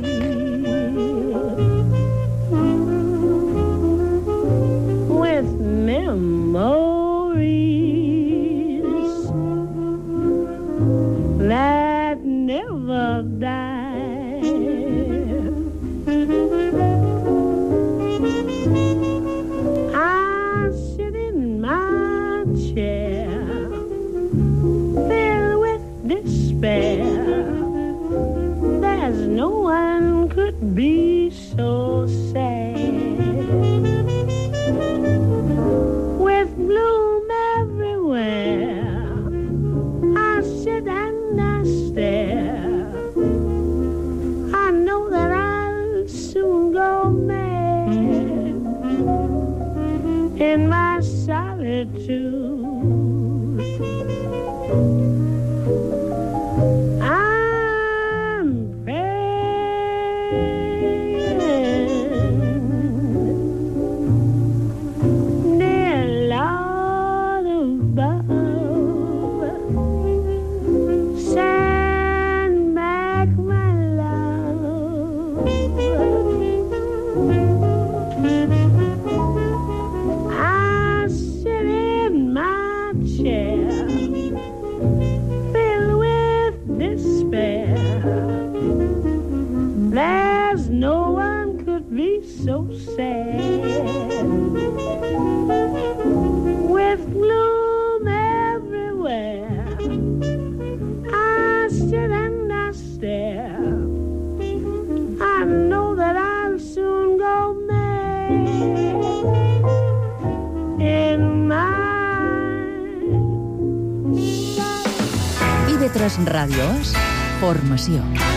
With memories that never die, I sit in my chair filled with despair. There's no one could be so sad. With bloom everywhere, I sit and I stare. I know that I'll soon go mad in my solitude. I'm praying, dear Lord above, send back my love. I sit in my chair filled with despair. There's no one could be so sad. With gloom everywhere, I sit and I stare. I know that I'll soon go mad in my I B tres Ràdio és formació.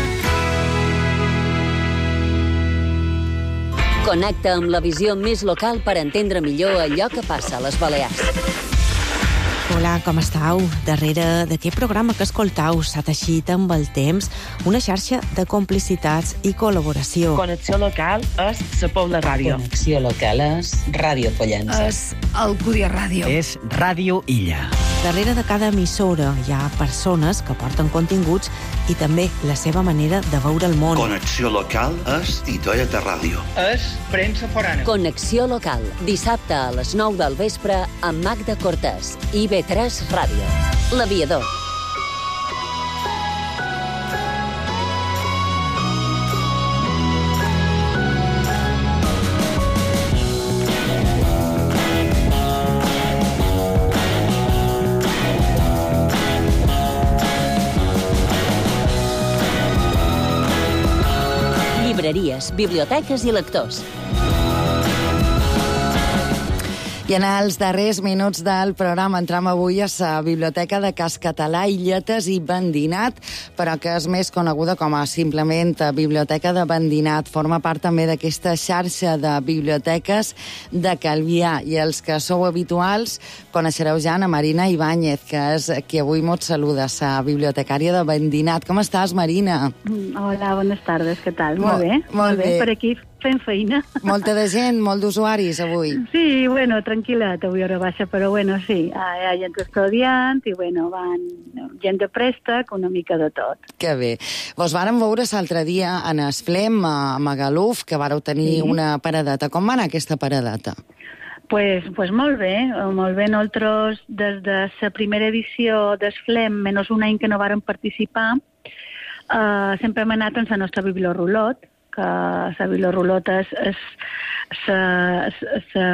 Connecta amb la visió més local per entendre millor allò que passa a les Balears. Hola, com estàu? Darrere d'aquest programa que escoltau s'ha teixit amb el temps una xarxa de complicitats i col·laboració. Connexió local és la Pobla Ràdio. Connexió local és Ràdio Pollença. És Alcúdia Ràdio. És Ràdio Illa. Darrere de cada emissora hi ha persones que porten continguts i també la seva manera de veure el món. Connexió local és Itoeta Ràdio. És premsa forana. Connexió local, dissabte a les nou del vespre amb Magda Cortés. I B tres Ràdio. L'Aviador. Llibreries, biblioteques i lectors. I en els darrers minuts del programa entram avui a la Biblioteca de Cas Català, Illetes i Bandinat, però que és més coneguda com a simplement Biblioteca de Bandinat. Forma part també d'aquesta xarxa de biblioteques de Calvià. I els que sou habituals coneixereu ja Ana Marina Ibáñez, que és qui avui mos saluda, la bibliotecària de Bandinat. Com estàs, Marina? Hola, buenas tardes, ¿qué tal? Molt, molt bé, molt bé. Per aquí fent feina. Molta de gent, molt d'usuaris avui. Sí, bueno, tranquil·let avui hora baixa, però bueno, sí, hi ha gent estudiant i bueno, van gent de préstec, una mica de tot. Que bé. Vos vàrem veure l'altre dia en Esflem, a Magaluf, que vareu tenir sí. una paradeta. Com va anar aquesta paradeta? Pues, pues molt bé, molt bé. Nosaltres, des de la primera edició d'Esflem, menys un any que no vàrem participar, uh, sempre hem anat en la nostra bibliorulot, que la bibliorulot és, és sa, sa,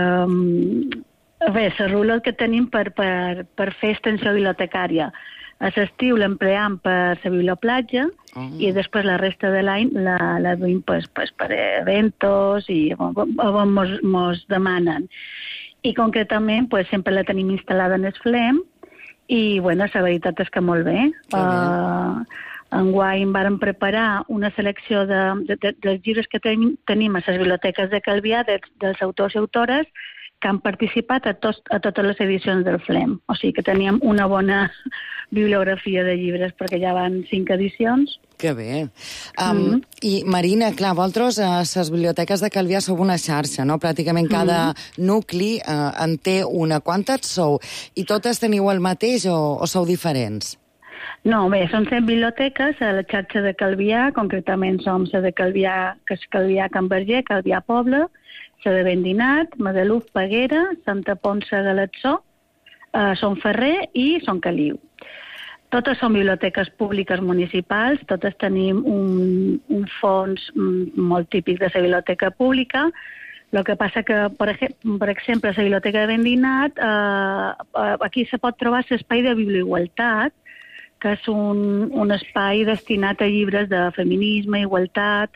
bé, la rulot que tenim per, per, per fer extensió bibliotecària. A l'estiu l'empleam per la biblioplatja oh. i després la resta de l'any la, la duim pues, pues, per eventos i on mos, mos demanen. I concretament pues, sempre la tenim instal·lada en Esflem i bueno, la veritat és que molt bé. Uh, enguany vàrem preparar una selecció de, de, de, dels llibres que ten, tenim a les biblioteques de Calvià, de, dels autors i autores, que han participat a, tos, a totes les edicions del Flem. O sigui que teníem una bona bibliografia de llibres, perquè ja van cinc edicions. Que bé. Um, mm-hmm. I, Marina, clar, vosaltres a les biblioteques de Calvià sou una xarxa, no? Pràcticament cada mm-hmm. nucli uh, en té una. Quantes sou? I totes teniu el mateix o, o sou diferents? No, bé, són set biblioteques a la xarxa de Calvià, concretament som la de Calvià, que és Calvià Can Verger, Calvià Poble, la de Vendinat, Magaluf, Peguera, Santa Ponça de l'Atzó, eh, Son Ferrer i Son Caliu. Totes són biblioteques públiques municipals, totes tenim un, un fons molt típic de la biblioteca pública. El que passa que, per, per exemple, a la biblioteca de Vendinat, eh, aquí se pot trobar l'espai de biblioigualtat, que és un, un espai destinat a llibres de feminisme, igualtat,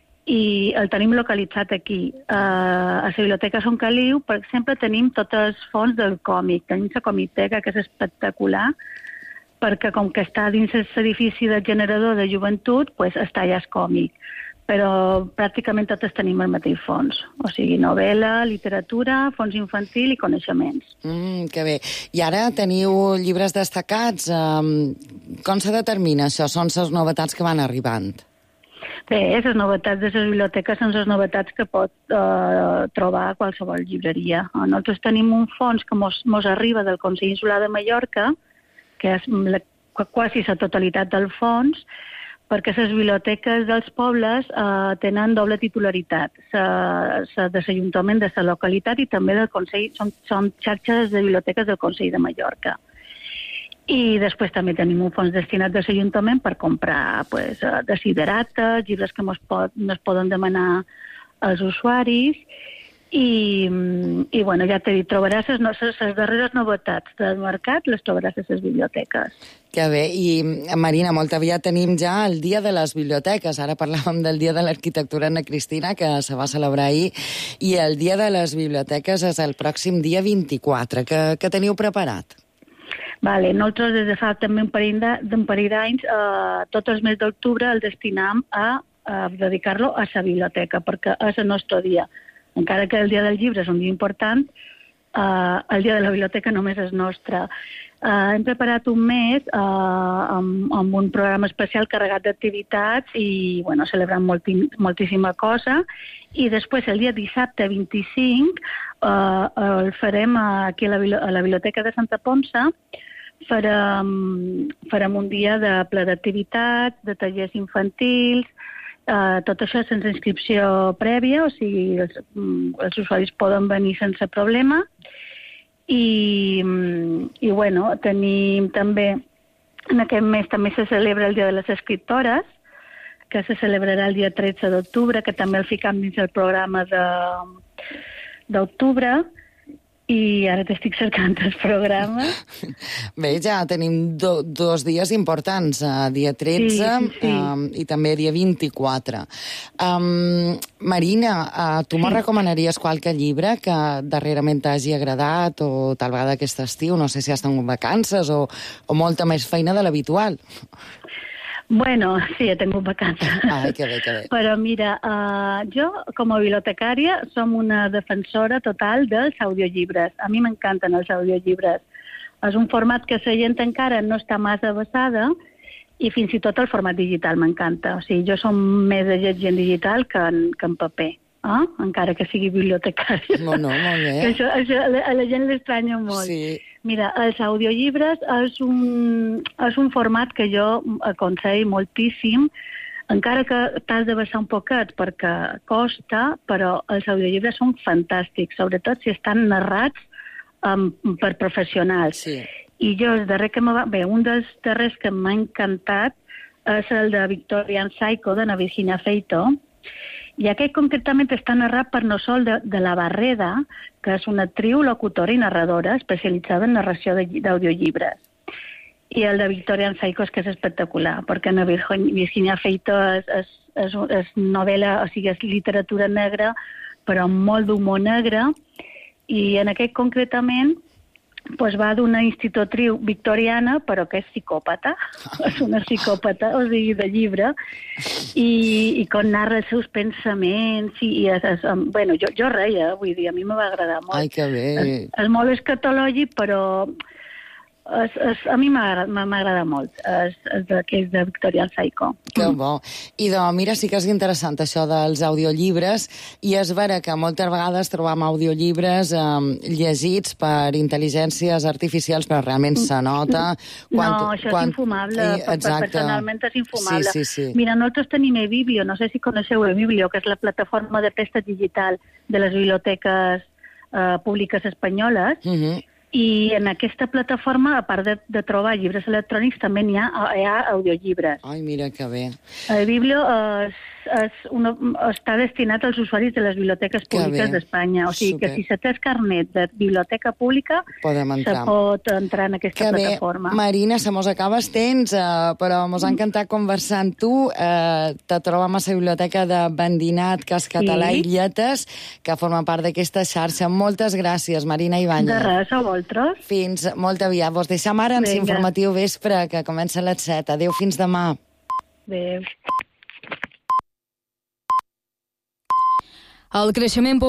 i el tenim localitzat aquí. Uh, a la Biblioteca Son Caliu, per exemple, tenim tots els fons del còmic. Tenim la comiteca, que és espectacular, perquè com que està dins l'edifici del generador de joventut, pues, està allà el còmic. Però pràcticament totes tenim el mateix fons. O sigui, novel·la, literatura, fons infantil i coneixements. Mm, que bé. I ara teniu llibres destacats. Um, com se determina això? Són les novetats que van arribant? Bé, les novetats de les biblioteques són les novetats que pot eh, trobar a qualsevol llibreria. Nosaltres tenim un fons que mos, mos arriba del Consell Insular de Mallorca, que és la, quasi la totalitat del fons, perquè les biblioteques dels pobles eh, tenen doble titularitat, la de l'Ajuntament de la localitat i també del Consell, són, són xarxes de biblioteques del Consell de Mallorca. I després també tenim un fons destinat de l'Ajuntament per comprar pues, desiderates, llibres que mos pot, no es poden demanar als usuaris. I, i bueno, ja t'he dit, trobaràs les, les darreres novetats del mercat, les trobaràs a les biblioteques. Que bé. I, Marina, molt aviat tenim ja el Dia de les Biblioteques. Ara parlàvem del Dia de l'Arquitectura Anna Cristina, que se va celebrar ahir, i el Dia de les Biblioteques és el pròxim dia vint-i-quatre. Què, què teniu preparat? Vale, nosaltres des de fa també un parell d'anys, eh, tot el mes d'octubre el destinam a, a dedicar-lo a la biblioteca, perquè és el nostre dia. Encara que el dia del llibre és un dia important, eh, el dia de la biblioteca només és nostre. Eh, hem preparat un mes eh, amb, amb un programa especial carregat d'activitats i bueno, celebrant molti, moltíssima cosa. I després, el dia dissabte vint-i-cinc, eh, el farem aquí a la, a la Biblioteca de Santa Ponça. Farem, farem un dia de ple d'activitats, de tallers infantils, eh, tot això sense inscripció prèvia, o sigui, els, els usuaris poden venir sense problema. I, i bueno, tenim també, en aquest mes també se celebra el Dia de les Escriptores, que se celebrarà el dia tretze d'octubre, que també el ficam dins el programa d'octubre, i ara t'estic cercant el programa. Bé, ja tenim do, dos dies importants, uh, dia tretze sí, sí, sí. Um, i també dia vint-i-quatre. Um, Marina, uh, tu sí. me recomanaries qualque llibre que darrerament t'hagi agradat o tal vegada aquest estiu? No sé si has tingut vacances o, o molta més feina de l'habitual. Bueno, sí, he tingut vacances. Ai, que bé, que bé. Però mira, uh, jo, com a bibliotecària, som una defensora total dels audiollibres. A mi m'encanten els audiollibres. És un format que la gent encara no està massa avesada i fins i tot el format digital m'encanta. O sigui, jo som més de llegir en digital que en, que en paper. Ah, encara que sigui bibliotecària. No, no, molt bé. Que això, això a, la, a la gent l'estranya molt. Sí. Mira, els audiollibres és un, és un format que jo aconsello moltíssim, encara que t'has de baixar un poquet perquè costa, però els audiollibres són fantàstics, sobretot si estan narrats um, per professionals. Sí. I jo, el darrer que va... Bé, un dels darrers que m'ha encantat és el de Victorian Psycho, de na Virginia Feito, i aquest concretament està narrat per Nosol de, de la Barreda, que és una actriu, locutora i narradora especialitzada en narració d'audiollibres. I el de Victorian Psycho és que és espectacular, perquè na Virginia Feito és, és, és, és novel·la, o sigui, és literatura negra, però amb molt d'humor negre, i en aquest concretament pues va d'una institutriu victoriana, però que és psicòpata, és una psicòpata, o sigui, de llibre, i, i com narra els seus pensaments, i, i és, és, bueno, jo, jo reia, vull dir, a mi me va agradar molt. Ai, que bé. És, és molt escatològic, però és, és, a mi m'agrada molt, és, és de, que és de Victorian Psycho. Que bo. I de, mira, sí que és interessant això dels audiollibres, i és vera que moltes vegades trobam audiollibres eh, llegits per intel·ligències artificials, però realment se nota... Quan, no, això quan... és infumable, I, personalment és infumable. Sí, sí, sí. Mira, nosaltres tenim eBiblio, no sé si coneixeu eBiblio, que és la plataforma de préstec digital de les biblioteques eh, públiques espanyoles, uh-huh. I en aquesta plataforma, a part de, de trobar llibres electrònics, també hi ha, hi ha audiollibres. Ai, mira que bé. El Biblio és, és una, està destinat als usuaris de les biblioteques públiques d'Espanya. O sigui Super. Que si se té el carnet de biblioteca pública, se pot entrar en aquesta que plataforma. Bé. Marina, se mos acabes temps, eh, però mos ha encantat conversar amb tu. Eh, te trobam a la biblioteca de Bandinat, Cas Català sí. i Lletes, que forma part d'aquesta xarxa. Moltes gràcies, Marina Ibáñez. De res, a vosaltres. Fins molt aviat. Vos deixam ara en l'informatiu vespre, que comença a les set. Adéu, fins demà. Adéu. El creixement